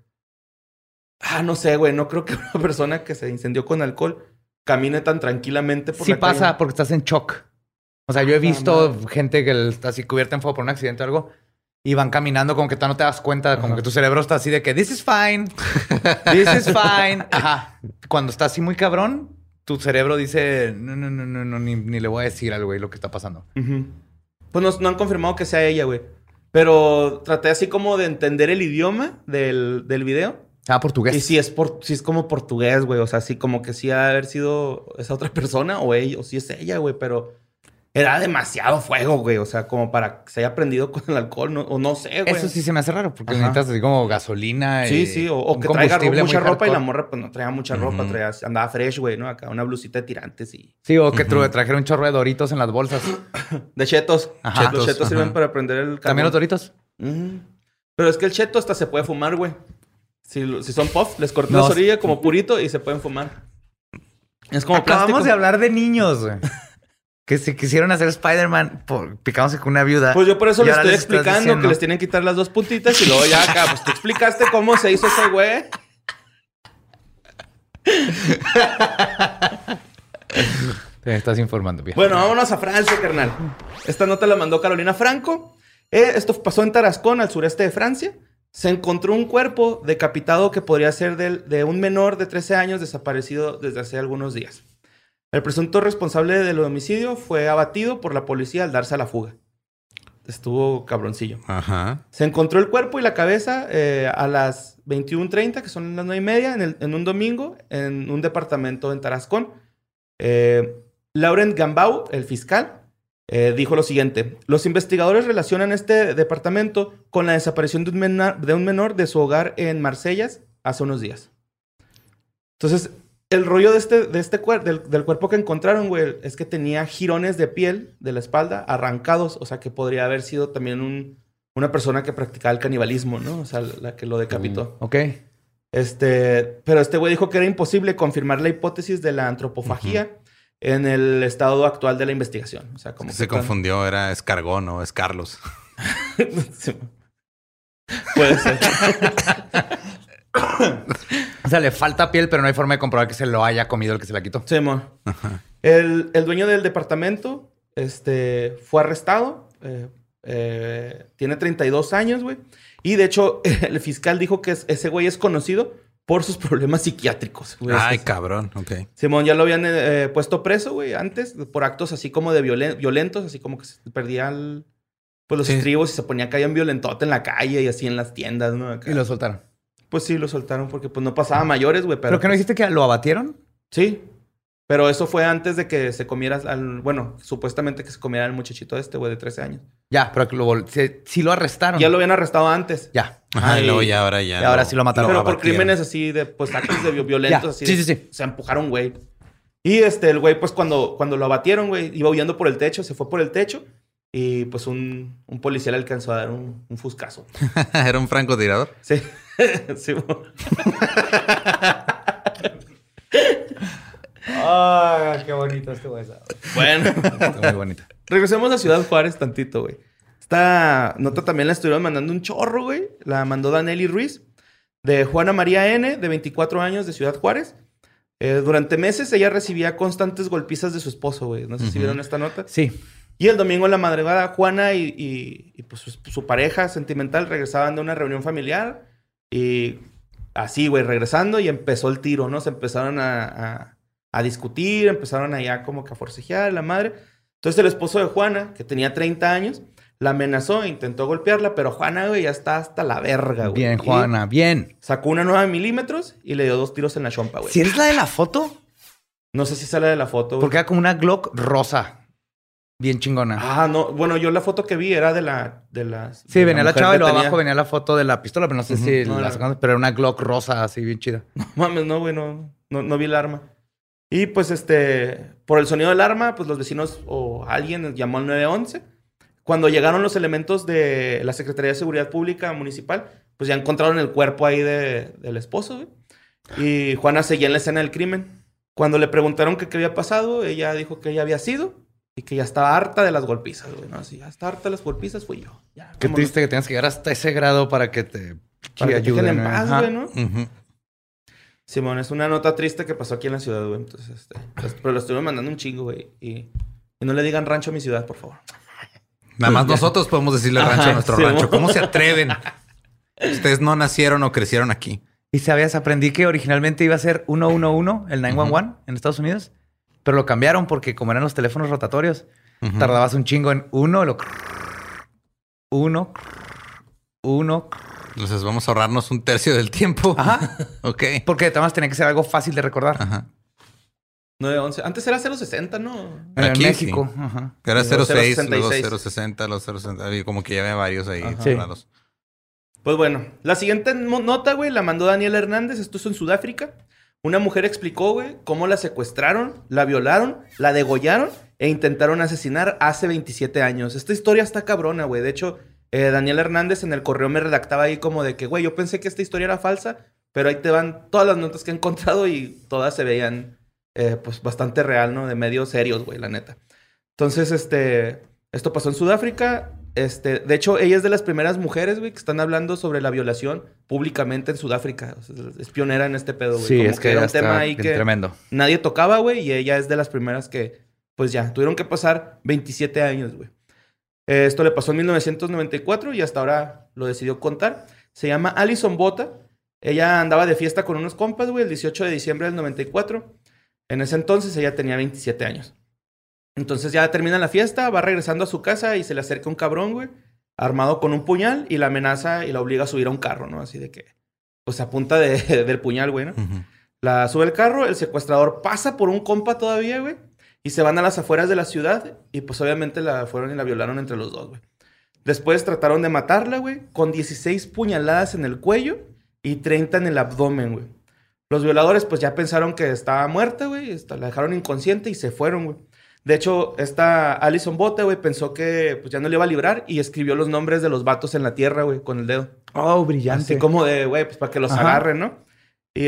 no sé, güey, no creo que una persona que se incendió con alcohol camine tan tranquilamente por Sí la pasa calle. porque estás en shock. O sea, yo he visto gente que está así cubierta en fuego por un accidente o algo y van caminando como que tú no te das cuenta, como que tu cerebro está así de que this is fine, this is fine. Ajá. Cuando está así muy cabrón, tu cerebro dice no, ni le voy a decir al güey lo que está pasando. Ujú. Pues no han confirmado que sea ella, güey. Pero traté así como de entender el idioma del video. Ah, portugués. Y si es como portugués, güey. O sea, sí como que sí ha de haber sido esa otra persona o ella, o sí es ella, güey. Pero era demasiado fuego, güey. O sea, como para que se haya prendido con el alcohol, no, o no sé, güey. Eso sí se me hace raro porque Ajá. necesitas así como gasolina. Sí, y sí. O un que traiga combustible mucha muy ropa y la hardcore. morra pues no traía mucha ropa. Ujú. Andaba fresh, güey, ¿no? Acá una blusita de tirantes y... Sí, o que trajera un chorro de doritos en las bolsas. De chetos. Ajá. Los Chetos, chetos sirven ajá. para prender el carbón. ¿También los doritos? Ujú. Pero es que el cheto hasta se puede fumar, güey. Si son puff, les cortas No. las orillas como purito y se pueden fumar. Es como Acabamos plástico. de hablar de niños, güey. Que se quisieron hacer Spider-Man picándose con una viuda. Pues yo por eso Y les ahora estoy les estás explicando diciendo. que les tienen que quitar las dos puntitas y luego ya acá, pues tú explicaste cómo se hizo ese güey. Te estás informando bien. Bueno, vámonos a Francia, carnal. Esta nota la mandó Carolina Franco. Esto pasó en Tarascón, al sureste de Francia. Se encontró un cuerpo decapitado que podría ser de un menor de 13 años desaparecido desde hace algunos días. El presunto responsable del homicidio fue abatido por la policía al darse a la fuga. Estuvo cabroncillo. Ajá. Se encontró el cuerpo y la cabeza a las 21:30, que son las 9:30, en un domingo, en un departamento en Tarascón. Laurent Gambau, el fiscal, dijo lo siguiente. Los investigadores relacionan este departamento con la desaparición de un menor de su hogar en Marsella hace unos días. Entonces, el rollo del cuerpo que encontraron, güey, es que tenía jirones de piel de la espalda arrancados. O sea, que podría haber sido también una persona que practicaba el canibalismo, ¿no? O sea, la que lo decapitó. Ok. Pero este güey dijo que era imposible confirmar la hipótesis de la antropofagía en el estado actual de la investigación. O sea, como se confundió, era Escargón o es Carlos. Sí. Puede ser. O sea, le falta piel, pero no hay forma de comprobar que se lo haya comido el que se la quitó. Sí, el dueño del departamento fue arrestado. Tiene 32 años, güey. Y de hecho, el fiscal dijo que ese güey es conocido por sus problemas psiquiátricos. Güey. Ay, cabrón. Ok. Simón, ya lo habían puesto preso, güey, antes, por actos así como de violentos, así como que se perdía los estribos y se ponía acá en violentote en la calle y así en las tiendas, ¿no? Acá. Y lo soltaron. Pues sí, lo soltaron porque pues no pasaba mayores, güey. ¿Pero que no dijiste que lo abatieron? Sí. Pero eso fue antes de que se comiera bueno, supuestamente que se comiera el muchachito güey, de 13 años. Ya, pero que sí lo arrestaron. Ya lo habían arrestado antes. Ya. Ajá, y luego ya ahora ya. Y ahora sí lo mataron. Pero por crímenes así de, pues, actos de violentos. Así Sí. Se empujaron, güey. Y el güey, pues, cuando lo abatieron, güey, iba huyendo por el techo, se fue por el techo. Y, pues, un policía le alcanzó a dar un fuscazo. ¿Era un francotirador? Sí. Sí. ¡Ah, qué bonito güey! Bueno. Está muy bonito. Regresemos a Ciudad Juárez tantito, güey. Esta nota también la estuvieron mandando un chorro, güey. La mandó Danelli Ruiz, de Juana María N., de 24 años, de Ciudad Juárez. Durante meses ella recibía constantes golpizas de su esposo, güey. No sé si vieron esta nota. Sí. Y el domingo en la madrugada, Juana y pues su pareja sentimental regresaban de una reunión familiar. Y así, güey, regresando y empezó el tiro, ¿no? Se empezaron a discutir, empezaron allá como que a forcejear la madre. Entonces el esposo de Juana, que tenía 30 años, la amenazó e intentó golpearla, pero Juana, güey, ya está hasta la verga, güey. Bien, Juana, bien. Sacó una 9 milímetros y le dio 2 tiros en la chompa, güey. ¿Si es la de la foto? No sé si sale de la foto, güey. Porque era como una Glock rosa. Bien chingona. Ah, no. Bueno, yo la foto que vi era de las... Sí, de venía la mujer chava y luego detenida. abajo venía la foto de la pistola, pero no sé si No, la no. sacamos. Pero era una Glock rosa así bien chida. No mames, no, güey, no vi el arma. Y pues por el sonido del arma, pues los vecinos o alguien llamó al 911. Cuando llegaron los elementos de la Secretaría de Seguridad Pública Municipal, pues ya encontraron el cuerpo ahí del esposo, güey. Y Juana seguía en la escena del crimen. Cuando le preguntaron qué había pasado, ella dijo que ella había sido y que ya estaba harta de las golpizas, güey, ¿no? Así, ya está harta de las golpizas, fui yo. Ya, Qué vámonos. triste que tengas que llegar hasta ese grado para que te Para que te dejen en paz, Ajá. güey, ¿no? Ujú. Simón, es una nota triste que pasó aquí en la ciudad, güey. Entonces, pero lo estuvieron mandando un chingo, güey. Y no le digan rancho a mi ciudad, por favor. Nada más nosotros podemos decirle rancho a nuestro sí, rancho. mo. ¿Cómo se atreven? Ustedes no nacieron o crecieron aquí. Y sabías, aprendí que originalmente iba a ser 111, el 911 en Estados Unidos. Pero lo cambiaron porque como eran los teléfonos rotatorios, Ujú. tardabas un chingo en uno. Entonces vamos a ahorrarnos un tercio del tiempo. Ajá. Ok. Porque además tenía que ser algo fácil de recordar. Ajá. 911. Antes era 060, ¿no? En Aquí México. sí. Ajá. Era Y luego 06, 066. luego 060, luego 060. Como que ya había varios ahí. Ajá. Sí. raros. Pues bueno, la siguiente nota, güey, la mandó Daniel Hernández. Esto es en Sudáfrica. Una mujer explicó, güey, cómo la secuestraron, la violaron, la degollaron e intentaron asesinar hace 27 años. Esta historia está cabrona, güey. De hecho, Daniel Hernández en el correo me redactaba ahí como de que, güey, yo pensé que esta historia era falsa, pero ahí te van todas las notas que he encontrado y todas se veían, pues, bastante real, ¿no? De medios serios, güey, la neta. Entonces, esto pasó en Sudáfrica. De hecho, ella es de las primeras mujeres, güey, que están hablando sobre la violación públicamente en Sudáfrica. O sea, es pionera en este pedo, güey. Sí, Como es que era ya un tema está ahí bien que tremendo. nadie tocaba, güey, y ella es de las primeras que, pues ya, tuvieron que pasar 27 años, güey. Esto le pasó en 1994 y hasta ahora lo decidió contar. Se llama Alison Bota. Ella andaba de fiesta con unos compas, güey, el 18 de diciembre del 94. En ese entonces ella tenía 27 años. Entonces ya termina la fiesta, va regresando a su casa y se le acerca un cabrón, güey, armado con un puñal y la amenaza y la obliga a subir a un carro, ¿no? Así de que, pues a punta del puñal, güey, ¿no? Ujú. La sube al carro, el secuestrador pasa por un compa todavía, güey, y se van a las afueras de la ciudad y pues obviamente la fueron y la violaron entre los dos, güey. Después trataron de matarla, güey, con 16 puñaladas en el cuello y 30 en el abdomen, güey. Los violadores pues ya pensaron que estaba muerta, güey, la dejaron inconsciente y se fueron, güey. De hecho, esta Alison Bota, güey, pensó que pues ya no le iba a librar y escribió los nombres de los vatos en la tierra, güey, con el dedo. Oh, brillante. Así como de, güey, pues para que los Ajá. agarren, ¿no? Y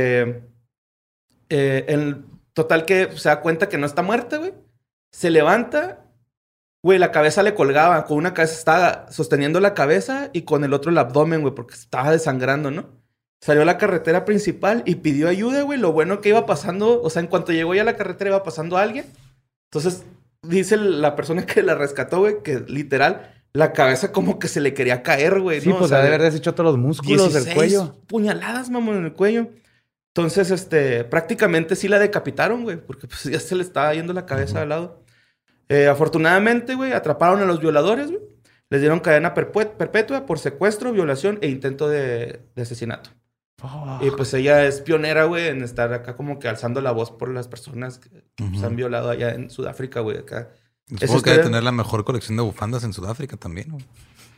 el total que se da cuenta que no está muerta, güey. Se levanta, güey, la cabeza le colgaba. Con una cabeza estaba sosteniendo la cabeza y con el otro el abdomen, güey, porque estaba desangrando, ¿no? Salió a la carretera principal y pidió ayuda, güey. Lo bueno que iba pasando, o sea, en cuanto llegó ya a la carretera iba pasando alguien. Entonces, dice la persona que la rescató, güey, que literal, la cabeza como que se le quería caer, güey. Sí, ¿no? pues o sea, ha de haber deshecho todos los músculos del cuello. puñaladas, mamón, en el cuello. Entonces, prácticamente sí la decapitaron, güey, porque pues ya se le estaba yendo la cabeza al lado. Afortunadamente, güey, atraparon a los violadores, güey. Les dieron cadena perpetua por secuestro, violación e intento de asesinato. Oh. Y pues ella es pionera, güey, en estar acá como que alzando la voz por las personas que se han violado allá en Sudáfrica, güey, acá. Supongo que debe tener la mejor colección de bufandas en Sudáfrica también, güey.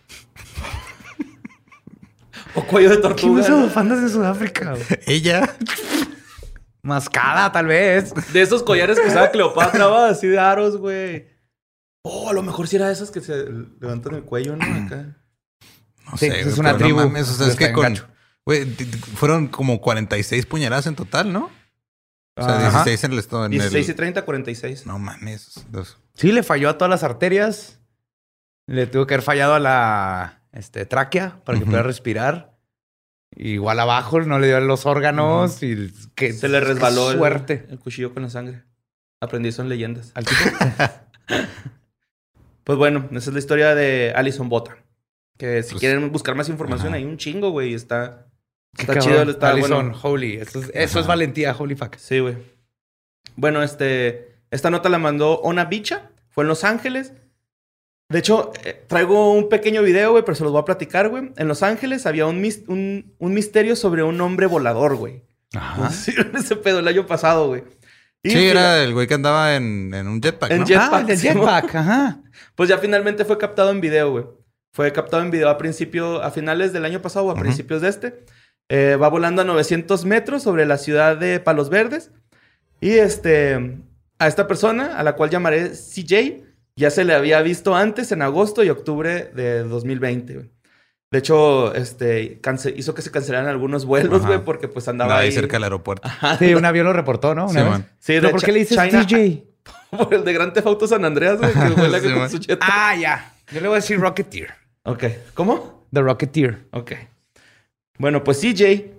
O cuello de tortuga. ¿Quién usa bufandas en Sudáfrica, güey? Ella. Mascada, tal vez. De esos collares que usaba Cleopatra, ¿va? Así de aros, güey. Oh, a lo mejor sí era de esas que se levantan el cuello, ¿no? Acá. No sé, es una tribu. No mames, o sea, es que güey, fueron como 46 puñaladas en total, ¿no? O sea, 16 en el estado. 16 y 30, 46. No mames. Sí, le falló a todas las arterias. Le tuvo que haber fallado a la tráquea para que pudiera respirar. Igual abajo no le dio los órganos y que se le resbaló el cuchillo con la sangre. Aprendí eso en leyendas. ¿Al tipo? Pues bueno, esa es la historia de Alison Bota. Que si quieren buscar más información, hay un chingo, güey. Está chido. Está Alison, bueno. holy. Eso es valentía, holy fuck. Sí, güey. Bueno, esta nota la mandó Ona Bicha. Fue en Los Ángeles. De hecho, traigo un pequeño video, güey, pero se los voy a platicar, güey. En Los Ángeles había un misterio sobre un hombre volador, güey. Ajá. Sí, ese pedo el año pasado, güey. Sí, era el güey que andaba en un jetpack, ¿no? Jetpack, el jetpack, ajá. Pues ya finalmente fue captado en video, güey. Fue captado en video a finales del año pasado o a principios de va volando a 900 metros sobre la ciudad de Palos Verdes. Y a esta persona, a la cual llamaré CJ, ya se le había visto antes en agosto y octubre de 2020, güey. De hecho, hizo que se cancelaran algunos vuelos, güey, porque pues andaba ahí cerca del aeropuerto. Ajá. Sí, un avión lo reportó, ¿no? Sí, man. Sí, ¿Pero por qué le dices DJ? Por el de Grand Theft Auto San Andreas, güey, que vuela con su jet. Ah, ya. Yo le voy a decir Rocketeer. Ok. ¿Cómo? The Rocketeer. Ok. Bueno, pues CJ...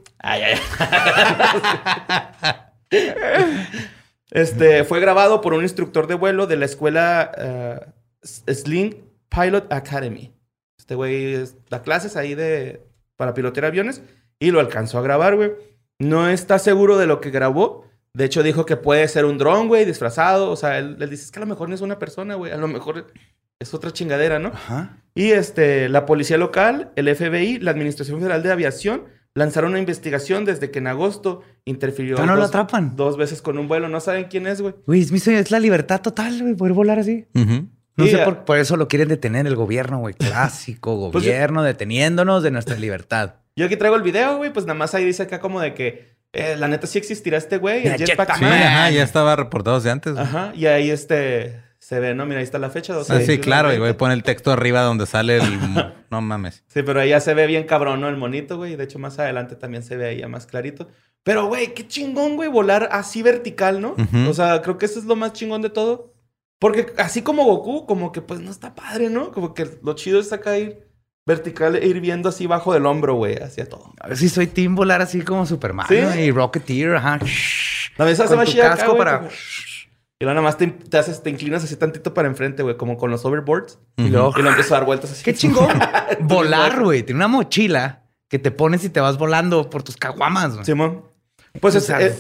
fue grabado por un instructor de vuelo de la escuela Sling Pilot Academy. Este güey da clases ahí para pilotear aviones y lo alcanzó a grabar, güey. No está seguro de lo que grabó. De hecho, dijo que puede ser un dron, güey, disfrazado. O sea, él dice, es que a lo mejor no es una persona, güey. A lo mejor es otra chingadera, ¿no? Ajá. Y la policía local, el FBI, la Administración Federal de Aviación lanzaron una investigación desde que en agosto interfirió no lo atrapan 2 veces con un vuelo. No saben quién es, güey. Güey, es la libertad total, güey, poder volar así. No sé por eso lo quieren detener el gobierno, güey. Clásico gobierno deteniéndonos de nuestra libertad. Yo aquí traigo el video, güey. Pues nada más ahí dice acá como de que la neta sí existirá este güey. El Jetpack. Sí, ajá, ya estaba reportado desde antes. Ajá. Y ahí se ve, ¿no? Mira, ahí está la fecha. Sí, claro. Y güey, pone el texto arriba donde sale el... No mames. Sí, pero ahí ya se ve bien cabrón, ¿no? El monito, güey. De hecho, más adelante también se ve ahí ya más clarito. Pero, güey, qué chingón, güey, volar así vertical, ¿no? O sea, creo que eso es lo más chingón de todo. Porque así como Goku, como que pues no está padre, ¿no? Como que lo chido es acá ir vertical e ir viendo así bajo del hombro, güey, hacia todo. A ver si soy team volar así como Superman, ¿sí? ¿no? Y Rocketeer, ajá. La mesa se va chida acá, güey. Para... Y luego nada más te inclinas así tantito para enfrente, güey, como con los overboards. Y luego empiezas a dar vueltas así. ¡Qué chingón! Volar, güey. Tiene una mochila que te pones y te vas volando por tus caguamas, güey. Simón. Pues o sea,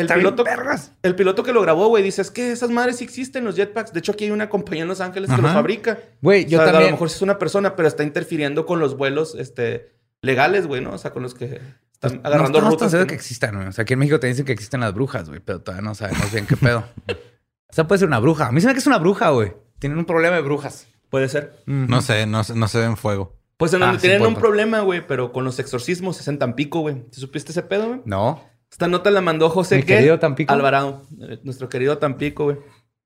el piloto que lo grabó, güey, dice, es que esas madres sí existen, los jetpacks. De hecho, aquí hay una compañía en Los Ángeles que los fabrica. Güey, yo también... A lo mejor sí es una persona, pero está interfiriendo con los vuelos legales, güey, ¿no? O sea, con los que están agarrando rutas. No sé que existan, güey. O sea, aquí en México te dicen que existen las brujas, güey, pero todavía no sabemos bien qué pedo. O sea, puede ser una bruja. A mí se me que es una bruja, güey. Tienen un problema de brujas. Puede ser. No sé, no se ven fuego. Pues en donde tienen un problema, güey, pero con los exorcismos es en Tampico, güey. ¿Te supiste ese pedo, güey? No. Esta nota la mandó José querido Tampico Alvarado, nuestro querido Tampico, güey.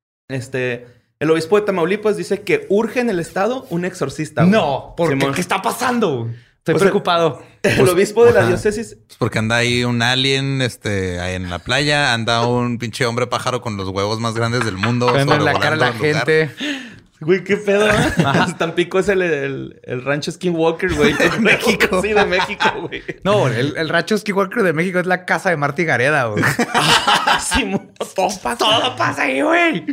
El obispo de Tamaulipas dice que urge en el estado un exorcista, güey. No, ¿por qué? ¿Qué está pasando? Estoy Pues preocupado. El obispo de la Ajá. diócesis... Pues porque anda ahí un alien, ahí en la playa, anda un pinche hombre pájaro con los huevos más grandes del mundo. Poniendo en la cara a la sobrevolando el lugar. gente. Güey, qué pedo, ¿eh? Tampico es el rancho Skinwalker, güey. De México. Sí, de México, güey. No, el rancho Skywalker de México es la casa de Marty Gareda, güey. Sí, Todo pasa ahí, güey.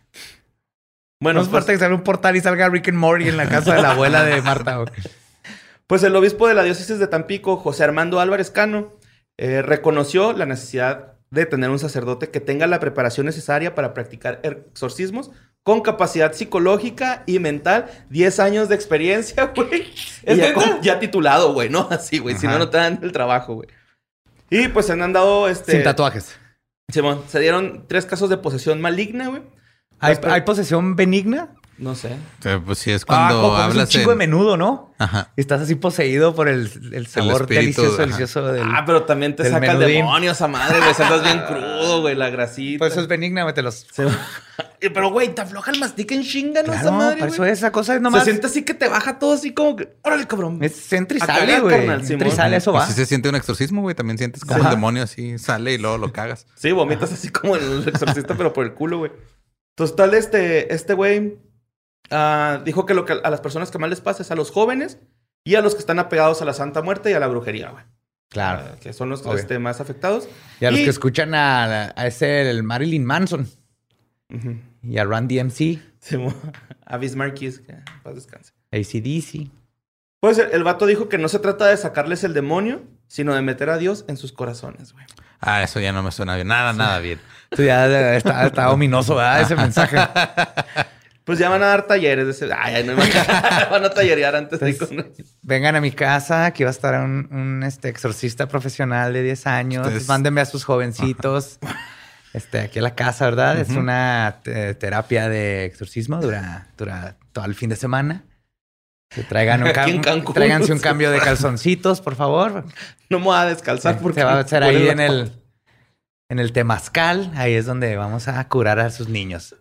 Bueno, No es falta que salga un portal y salga Rick and Morty en la casa de la abuela de Marta, güey. pues el obispo de la diócesis de Tampico, José Armando Álvarez Cano, reconoció la necesidad de tener un sacerdote que tenga la preparación necesaria para practicar exorcismos con capacidad psicológica y mental, 10 años de experiencia, güey. Y ya titulado, güey, ¿no? Así, güey. Si no, no te dan el trabajo, güey. Y pues se han dado Sin tatuajes. Simón, se dieron 3 casos de posesión maligna, güey. ¿Hay posesión benigna? No sé. Pues sí, es cuando como hablas un chico de menudo, ¿no? Ajá. Y estás así poseído por el sabor espíritu, delicioso del... Pero también te del saca el menudín. demonio esa madre, güey. Andas bien crudo, güey. La grasita. Por eso es benigna, güey. Pero, güey, te afloja el mastique en chinga, ¿no? Claro, Esa madre, por eso güey. esa cosa es nomás... Se siente así que te baja todo así como que... ¡Órale, cabrón! Es entra y A sale, cagar, güey. carnal, Entra y Simón. sale, eso va. Así se siente un exorcismo, güey. También sientes como Ajá. el demonio así sale y luego lo cagas. Sí, vomitas así como el exorcista, pero por el culo, güey. Total, este güey dijo que lo que a las personas que más les pasa es a los jóvenes y a los que están apegados a la Santa Muerte y a la brujería, güey. Claro. Que son los Obvio. más afectados. Y a los que escuchan a ese, el Marilyn Manson. Ujú. Y a Run DMC. Sí, a Bismarck Keys, que en paz descanse. AC/DC. Pues el vato dijo que no se trata de sacarles el demonio, sino de meter a Dios en sus corazones, güey. Ah, eso ya no me suena bien. Nada bien. Esto ya está ominoso, ¿verdad? Ese mensaje. Pues ya van a dar talleres de ese... Ay, no van a tallerear antes de... Vengan a mi casa, aquí va a estar un exorcista profesional de 10 años. Ustedes- Mándenme a sus jovencitos. Aquí a la casa, ¿verdad? Es una terapia de exorcismo. Dura todo el fin de semana. Que traigan Aquí en Cancún. tráiganse un cambio de calzoncitos, por favor. No me voy a descalzar porque... Se va a hacer huele ahí la- en el temazcal. Ahí es donde vamos a curar a sus niños.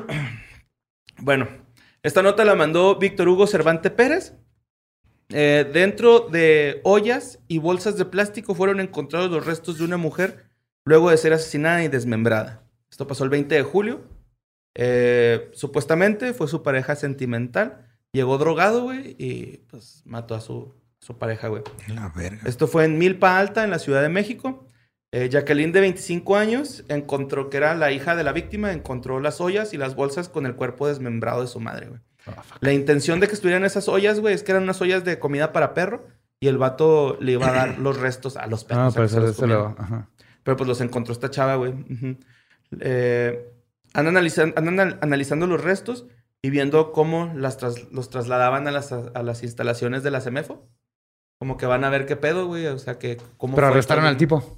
Bueno, esta nota la mandó Víctor Hugo Cervantes Pérez. Dentro de ollas y bolsas de plástico fueron encontrados los restos de una mujer luego de ser asesinada y desmembrada. Esto pasó el 20 de julio. Supuestamente fue su pareja sentimental. Llegó drogado, güey, y pues mató a su pareja, güey. La verga. Esto fue en Milpa Alta, en la Ciudad de México. Jacqueline, de 25 años, encontró que era la hija de la víctima, encontró las ollas y las bolsas con el cuerpo desmembrado de su madre, güey. La intención de que estuvieran esas ollas, güey, es que eran unas ollas de comida para perro y el vato le iba a dar los restos a los perros. a que se los comieran. Pero pues los encontró esta chava, güey. Ujú. Andan analizando los restos y viendo cómo los trasladaban a las instalaciones de la CEMEFO. Como que van a ver qué pedo, güey. O sea, que cómo Pero fue arrestaron que- al tipo.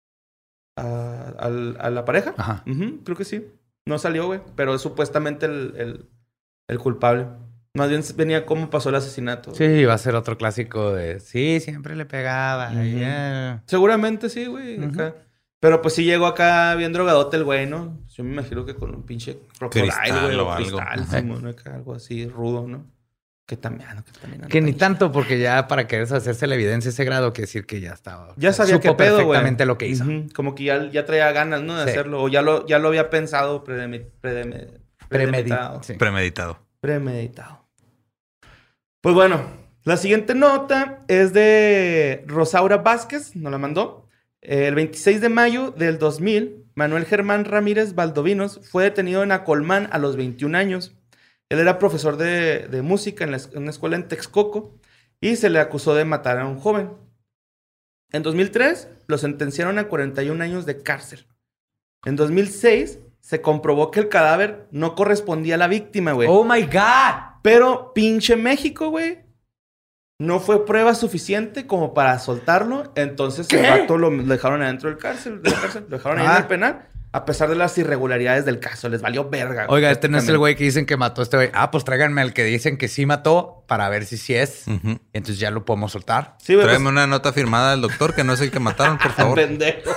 ¿A la pareja? Ajá. Ujú, creo que sí. No salió, güey. Pero es supuestamente el culpable. Más bien venía cómo pasó el asesinato. Sí, va a ser otro clásico de... Sí, siempre le pegaba. Ujú. Yeah. Seguramente sí, güey. Ujú. Acá. Pero pues sí llegó acá bien drogadote el güey, ¿no? Yo me imagino que con un pinche crocodile, Cristal güey. o O algo. cristal, Ajá. Simón, acá, algo así rudo, ¿no? Que también Que ni tanto, porque ya para querer hacerse la evidencia a ese grado, que decir que ya estaba... Ya sabía supo qué pedo, güey. perfectamente lo que hizo. Ujú. Como que ya traía ganas, ¿no? De Sí. hacerlo. O ya lo había pensado premeditado. Sí. Premeditado. Premeditado. Pues bueno, la siguiente nota es de Rosaura Vázquez, nos la mandó. El 26 de mayo del 2000, Manuel Germán Ramírez Valdovinos fue detenido en Acolmán a los 21 años. Él era profesor de música en una escuela en Texcoco y se le acusó de matar a un joven. En 2003 lo sentenciaron a 41 años de cárcel. En 2006 se comprobó que el cadáver no correspondía a la víctima, güey. ¡Oh, my God! Pero pinche México, güey, no fue prueba suficiente como para soltarlo. Entonces el vato lo dejaron adentro de la cárcel. Lo dejaron ahí en el penal. A pesar de las irregularidades del caso. Les valió verga. güey, Oiga, este no es el prácticamente. güey que dicen que mató a este güey. Ah, pues tráiganme al que dicen que sí mató para ver si sí es. Ujú. Entonces ya lo podemos soltar. Sí, güey, Tráeme una nota firmada del doctor que no es el que mataron, por favor. pendejo.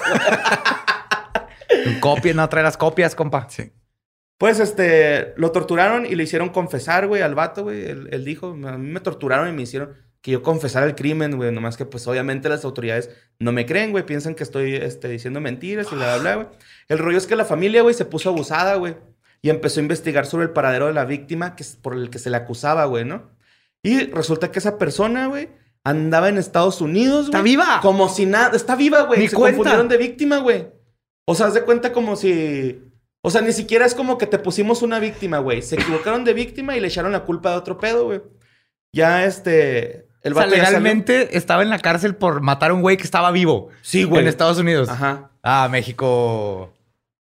Copia, no trae las copias, compa. Sí. Pues, lo torturaron y le hicieron confesar, güey, al vato, güey. Él dijo, a mí me torturaron y me hicieron... que yo confesara el crimen, güey. Nomás que, pues, obviamente las autoridades no me creen, güey. Piensan que estoy diciendo mentiras y bla, bla, bla, güey. El rollo es que la familia, güey, se puso abusada, güey. Y empezó a investigar sobre el paradero de la víctima por el que se le acusaba, güey, ¿no? Y resulta que esa persona, güey, andaba en Estados Unidos, güey. ¡Está viva! Como si nada... Está viva, güey. Ni Se cuenta. confundieron de víctima, güey. O sea, haz de cuenta como si... O sea, ni siquiera es como que te pusimos una víctima, güey. Se equivocaron de víctima y le echaron la culpa de otro pedo, güey. Ya, el O sea, vato ya salió. legalmente estaba en la cárcel por matar a un güey que estaba vivo. Sí, güey. En Estados Unidos. Ajá. Ah, México.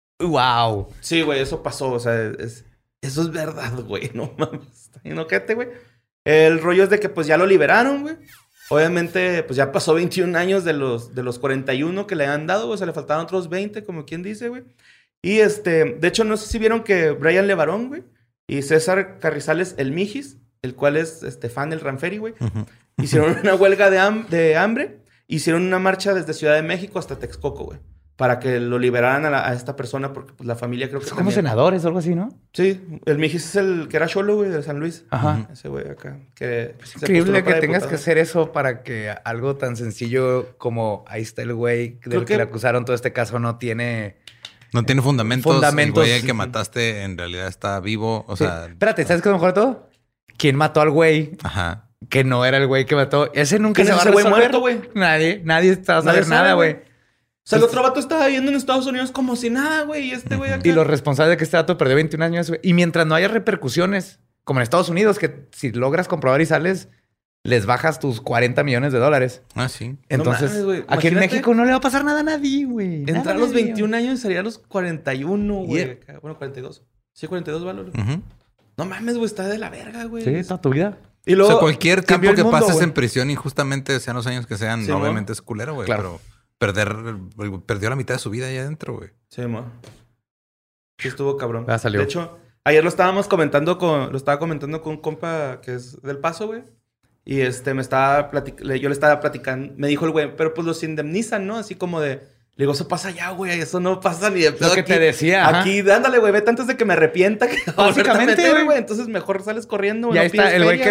Wow. Sí, güey, eso pasó. O sea, eso es verdad, güey. No mames. No quédate, güey. El rollo es de que, pues, ya lo liberaron, güey. Obviamente, pues, ya pasó 21 años de los 41 que le han dado. O sea, le faltaban otros 20, como quien dice, güey. Y, de hecho, no sé si vieron que Brian Levarón, güey, y César Carrizales, el Mijis, el cual es, fan del Ranferi, güey, hicieron una huelga de hambre. Hicieron una marcha desde Ciudad de México hasta Texcoco, güey. Para que lo liberaran a esta persona, porque pues, la familia creo que Son como senadores o algo así, ¿no? Sí, el Mijis es el que era cholo, güey, de San Luis. Ajá. Ese güey acá. Que Es se increíble postuló que para tengas que diputado. hacer eso para que algo tan sencillo como ahí está el güey Creo del que que- le acusaron todo este caso no tiene... No tiene fundamentos. Fundamentos. El güey que mataste en realidad está vivo. O Sí. sea... Espérate, ¿sabes qué es lo mejor de todo? ¿Quién mató al güey Ajá. que no era el güey que mató? Ese nunca ¿Quién se es va a ese güey resolver. muerto, güey? Nadie está a Nadie saber nada, sabe, güey. O sea, el otro vato estaba viviendo en Estados Unidos como si nada, güey. Y este güey acá. Y los responsables de que este dato perdió 21 años, güey. Y mientras no haya repercusiones, como en Estados Unidos, que si logras comprobar y sales, les bajas tus 40 millones de dólares. Ah, sí. Entonces, mames, güey. aquí en Imagínate México no le va a pasar nada a nadie, güey. Nada Entrar a los nadie, 21 años y salir a los 41, güey. Yeah. Acá. Bueno, 42. Sí, 42 valores. Ujú. No mames, güey. Está de la verga, güey. Sí, toda tu vida. Y O luego... sea, cualquier cambió tiempo el que mundo, pases güey. en prisión injustamente, sean los años que sean, Sí, obviamente es culero, güey. Claro. Pero perdió la mitad de su vida ahí adentro, güey. Sí, mo. Sí estuvo cabrón. Ya salió. De hecho, ayer lo estaba comentando con un compa que es del Paso, güey. Y yo le estaba platicando, me dijo el güey, pero pues los indemnizan, ¿no? Así como de, le digo, eso pasa allá, güey, eso no pasa ni de pedo Lo que aquí. te decía, ajá. Aquí, ándale, güey, vete antes de que me arrepienta. Que Básicamente, volverte a meter, güey. Entonces mejor sales corriendo, güey. Y ahí no está pides el güey feria,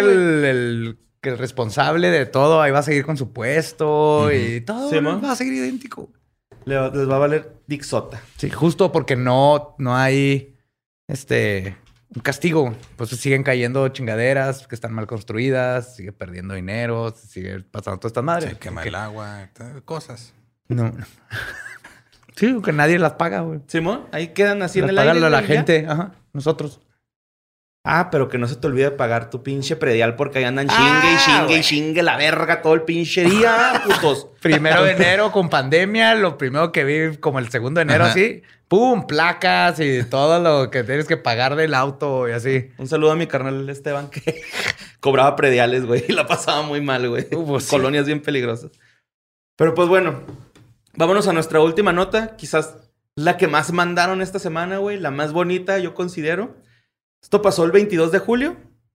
que el responsable de todo, ahí va a seguir con su puesto y todo Sí, ¿no? va a seguir idéntico. Les va a valer Dixota. Sí, justo porque no hay un castigo. Pues siguen cayendo chingaderas que están mal construidas, sigue perdiendo dinero, sigue pasando todas estas madres. Se quema el agua, cosas. No. Sí, que nadie las paga, güey. Simón, ahí quedan así en Las el paga aire. la güey, ya. gente, ajá, nosotros. Ah, pero que no se te olvide pagar tu pinche predial porque ahí andan chingue la verga todo el pinche día, putos. Primero de enero con pandemia, lo primero que vi como el segundo de enero Ajá. así, pum, placas y todo lo que tienes que pagar del auto y así. Un saludo a mi carnal Esteban que cobraba prediales, güey, y la pasaba muy mal, güey. Pues sí. Colonias bien peligrosas. Pero pues bueno, vámonos a nuestra última nota, quizás la que más mandaron esta semana, güey, la más bonita, yo considero. Esto pasó el 22 de julio.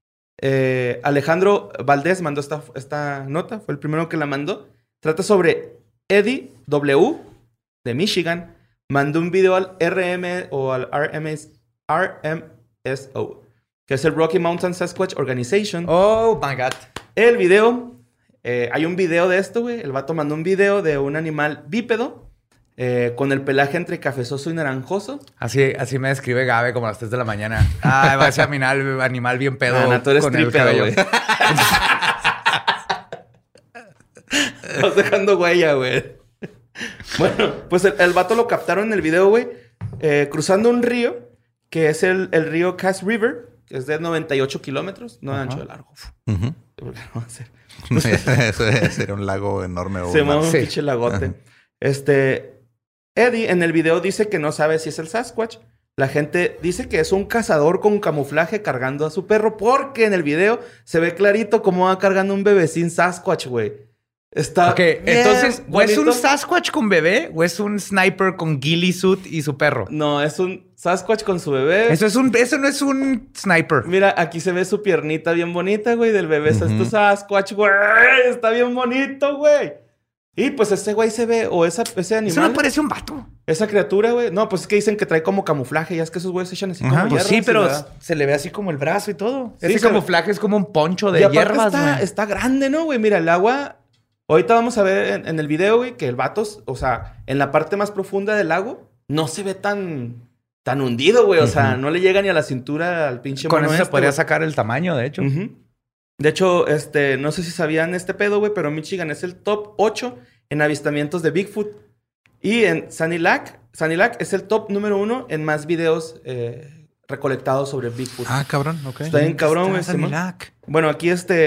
Alejandro Valdés mandó esta nota, fue el primero que la mandó. Trata sobre Eddie W. de Michigan. Mandó un video al RMSO, que es el Rocky Mountain Sasquatch Organization. Oh my God. El video, hay un video de esto, güey. El vato mandó un video de un animal bípedo con el pelaje entre cafezoso y naranjoso. Así me describe Gabe como a las 3 de la mañana. Ah, va a ser animal bien pedo. Ah, no, tú eres con el trípedo, cabello. güey. Estás dejando huella, güey. Bueno, pues el vato lo captaron en el video, güey. Cruzando un río, que es el río Cass River, que es de 98 kilómetros. No de ancho, de largo. Ujú. Eso sería un lago enorme. O Se un mar. llama un Sí. pinche lagote. Eddie en el video dice que no sabe si es el Sasquatch. La gente dice que es un cazador con camuflaje cargando a su perro porque en el video se ve clarito cómo va cargando un bebecín Sasquatch, güey. Está Ok, bien entonces, ¿o es un bonito. Sasquatch con bebé o es un sniper con ghillie suit y su perro? No, es un Sasquatch con su bebé. Eso no es un sniper. Mira, aquí se ve su piernita bien bonita, güey, del bebé. Está tu Sasquatch, güey. Está bien bonito, güey. Y pues ese güey se ve, o ese animal... Eso no parece un vato. Esa criatura, güey. No, pues es que dicen que trae como camuflaje. Ya es que esos güeyes se echan así como Pues hierbas sí, y pero la- se le ve así como el brazo y todo. Sí, Ese se ve- camuflaje es como un poncho de Y aparte hierbas, güey. está grande, ¿no, güey? Mira, el agua... Ahorita vamos a ver en el video, güey, que el vato, o sea, en la parte más profunda del lago, no se ve tan hundido, güey. O sea, no le llega ni a la cintura al pinche Con mono eso se este, podría güey. sacar el tamaño, de hecho. Ujú. De hecho, no sé si sabían este pedo, güey, pero Michigan es el top 8 en avistamientos de Bigfoot. Y en Sanilac es el top número 1 en más videos recolectados sobre Bigfoot. Ah, cabrón, ok. Está bien cabrón, güey. Está Simón. Sanilac. Bueno, aquí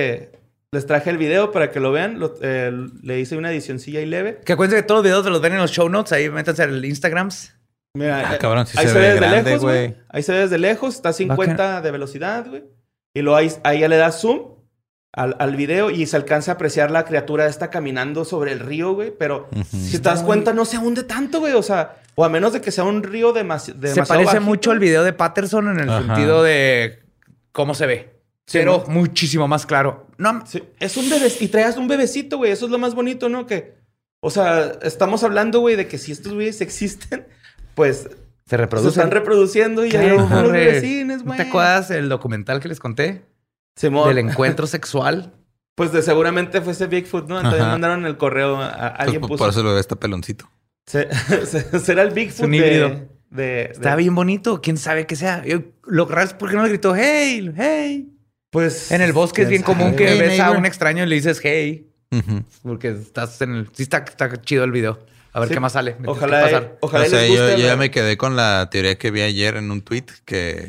les traje el video para que lo vean. Le hice una edicioncilla y leve. Que acuérdense que todos los videos los ven en los show notes. Ahí métanse al Instagrams. Mira, Ah, cabrón, sí ahí se se ve ve desde grande, lejos, güey. güey. Ahí se ve desde lejos. Está a 50 de velocidad, güey. Y luego ahí ya le das zoom al video y se alcanza a apreciar la criatura esta caminando sobre el río, güey. Pero si te das cuenta, no se hunde tanto, güey. O sea, o a menos de que sea un río demasiado Se parece bajito. mucho al video de Patterson en el Ajá. sentido de cómo se ve. Sí, Pero ¿no? muchísimo más claro. No, Sí, es un bebé y traes un bebecito, güey. Eso es lo más bonito, ¿no? O sea, estamos hablando, güey, de que si estos güeyes existen, pues se se reproducen. están reproduciendo y hay Claro, unos güey. vecinos, ¿No güey. te acuerdas el documental que les conté? Simón, Del encuentro sexual. pues seguramente fue ese Bigfoot, ¿no? Entonces Ajá. mandaron el correo a alguien Pues, puso. por eso lo ve este peloncito. Será el Bigfoot un híbrido. Está bien bonito. ¿Quién sabe qué sea? Lo raro es porque no le gritó hey, hey. Pues En el bosque es bien quién común sabe. que Hey, ves a neighbor. un extraño y le dices hey. Ujú. Porque estás en el... Sí está chido el video. A ver Sí. qué más sale. ¿Qué Ojalá, pasar? ojalá O sea, les guste. yo ya la- me quedé con la teoría que vi ayer en un tweet que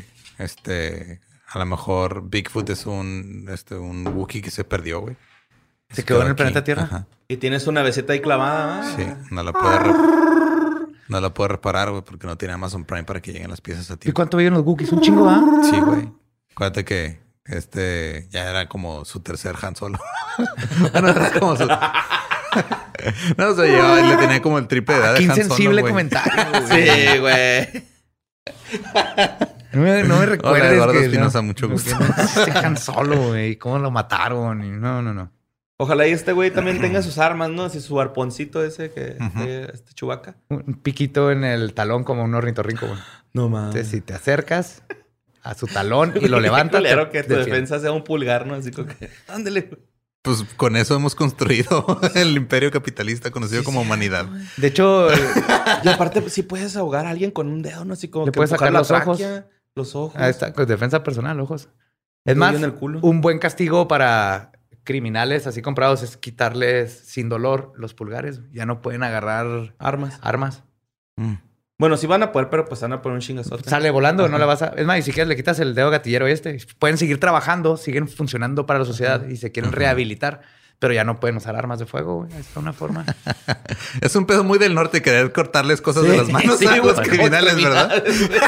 a lo mejor Bigfoot es un Wookiee que se perdió, güey. ¿Se quedó en el aquí. planeta Tierra? Ajá. Y tienes una besita ahí clavada, ¿no? Sí, no la puede reparar, güey, porque no tiene Amazon Prime para que lleguen las piezas a ¿Y tiempo. cuánto viven los Wookiees? Un chingo, ¿ah? Sí, güey. Acuérdate que ya era como su tercer Han Solo. Bueno, era como su... No, o sea, le tenía como el triple de edad Qué de Han Solo, insensible güey. comentario, güey. Sí, güey. No me recuerdes Hola, Eduardo que... Espinosa, no, mucho gusto. que no se dejan solo, güey. ¿Cómo lo mataron? Y no. Ojalá y este güey también tenga sus armas, ¿no? Así su arponcito ese que este Chewbacca. Un piquito en el talón como un ornitorrinco, güey. No mames. Entonces, si te acercas a su talón y lo levantas... Claro que tu defiende. defensa sea un pulgar, ¿no? Así como que... Ándale. Pues con eso hemos construido el imperio capitalista conocido como humanidad. De hecho, Y aparte, pues, sí puedes ahogar a alguien con un dedo, ¿no? Así como Le que puedes empujar sacar la los ojos. tráquea, los ojos. ahí está, con defensa personal, ojos. Es Un más, hoyo en el culo. un buen castigo para criminales así comprados es quitarles sin dolor los pulgares. Ya no pueden agarrar Armas. armas. Mm. Bueno, sí van a poder, pero pues van a poner un chingazote. Sale volando, no le vas a... Es más, y si quieres le quitas el dedo gatillero pueden seguir trabajando, siguen funcionando para la sociedad y se quieren rehabilitar, pero ya no pueden usar armas de fuego, güey. Ahí está una forma. Es un pedo muy del norte querer cortarles cosas Sí, de las manos sí, a los güey, criminales, ¿verdad?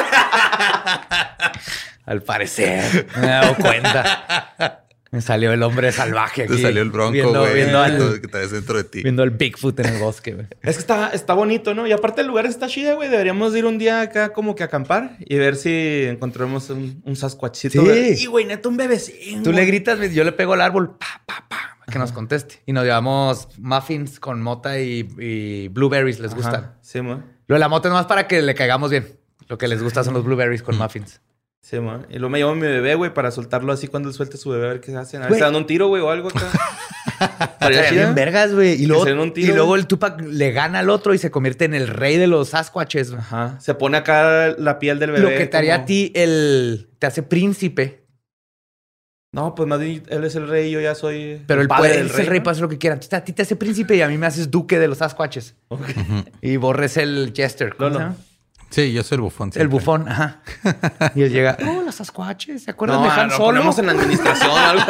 Al parecer. Me he dado cuenta. Me salió el hombre salvaje aquí. Te salió el bronco, viendo, güey. Viendo al, Que traes dentro de ti. viendo al Bigfoot en el bosque, güey. Es que está bonito, ¿no? Y aparte el lugar está chido, güey. Deberíamos ir un día acá como que a acampar y ver si encontramos un Sasquatchito. Sí. Y güey, neta, un bebecín. Tú le güey. gritas, yo le pego al árbol, que nos conteste. Y nos llevamos muffins con mota y blueberries, les gustan. Ajá. Sí, man. Lo de la mota es más para que le caigamos bien. Lo que les gusta son los blueberries con muffins. Sí, man. Y luego me llevo a mi bebé, güey, para soltarlo así cuando él suelte su bebé, a ver qué hacen. A ver Güey. si dan un tiro, güey, o algo acá. Estaría chida. bien vergas, güey. Y luego, se den un tiro, y luego güey. el Tupac le gana al otro y se convierte en el rey de los Sasquatches. güey. Ajá. Se pone acá la piel del bebé. Lo que te haría como- a ti, te hace príncipe. No, pues más bien él es el rey y yo ya soy Pero él padre puede, del es el rey, ¿no? puede hacer lo que quiera. Entonces, a ti te hace príncipe y a mí me haces duque de los Sasquatches. Ok. Y Borres el Jester. ¿Cómo No, se no. llama? Sí, yo soy el bufón. El siempre. bufón, ajá. Y él llega, oh, los Sasquatches, ¿se acuerdan No, de Han lo Solo? ponemos en administración o algo.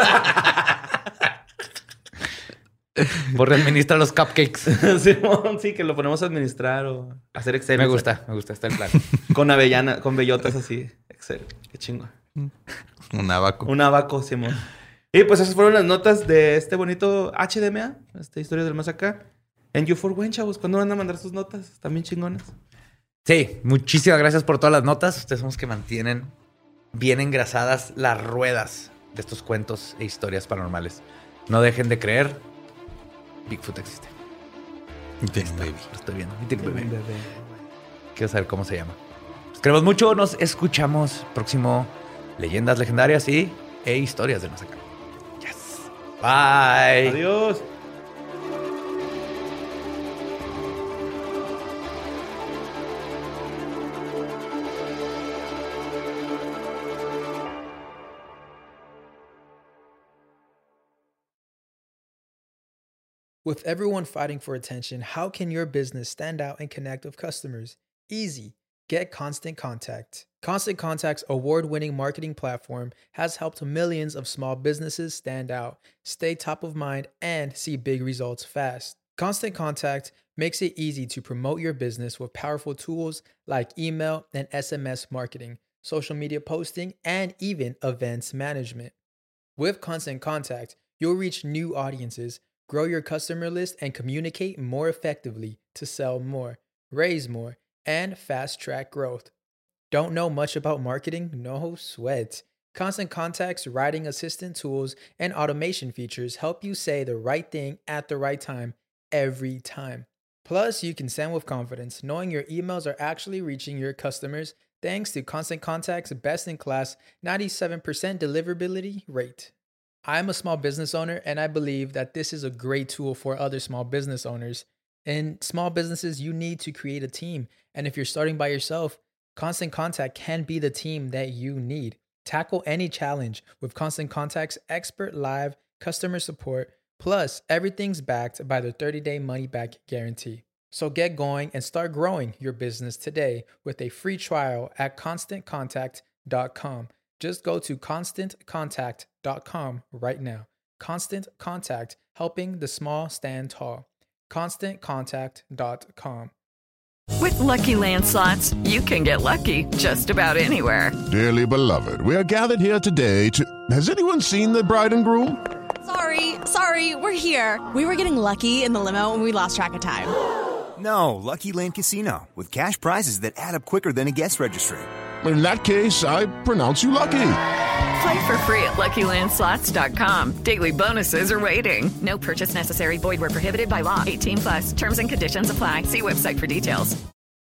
Borre administra los cupcakes. Simón, sí, que lo ponemos a administrar o hacer Excel. Me gusta, está el plan. Con avellana, con bellotas así. Excel. Qué chingo. Un abaco. Un abaco, Simón. Y pues esas fueron las notas de este bonito HDMA, Historias del Más Acá. En You4When, chavos, ¿cuándo van a mandar sus notas? Están bien chingonas. Sí, muchísimas gracias por todas las notas. Ustedes son los que mantienen bien engrasadas las ruedas de estos cuentos e historias paranormales. No dejen de creer, Bigfoot existe. Baby. Lo estoy viendo. Mythic Baby. Quiero saber cómo se llama. Los queremos mucho. Nos escuchamos próximo Leyendas Legendarias e Historias del Más Acá. Yes. Bye. Adiós. With everyone fighting for attention, how can your business stand out and connect with customers? Easy. Get Constant Contact. Constant Contact's award-winning marketing platform has helped millions of small businesses stand out, stay top of mind, and see big results fast. Constant Contact makes it easy to promote your business with powerful tools like email and SMS marketing, social media posting, and even events management. With Constant Contact, you'll reach new audiences, grow your customer list, and communicate more effectively to sell more, raise more, and fast-track growth. Don't know much about marketing? No sweat. Constant Contact's writing assistant tools and automation features help you say the right thing at the right time, every time. Plus, you can send with confidence, knowing your emails are actually reaching your customers thanks to Constant Contact's best-in-class 97% deliverability rate. I'm a small business owner, and I believe that this is a great tool for other small business owners. In small businesses, you need to create a team. And if you're starting by yourself, Constant Contact can be the team that you need. Tackle any challenge with Constant Contact's expert live customer support. Plus, everything's backed by the 30-day money-back guarantee. So get going and start growing your business today with a free trial at ConstantContact.com. Just go to ConstantContact.com right now. Constant Contact, helping the small stand tall. ConstantContact.com. With Lucky Land Slots, you can get lucky just about anywhere. Dearly beloved, we are gathered here today to... Has anyone seen the bride and groom? Sorry, we're here. We were getting lucky in the limo and we lost track of time. No, Lucky Land Casino, with cash prizes that add up quicker than a guest registry. In that case, I pronounce you lucky. Play for free at LuckyLandSlots.com. Daily bonuses are waiting. No purchase necessary. Void where prohibited by law. 18+. Terms and conditions apply. See website for details.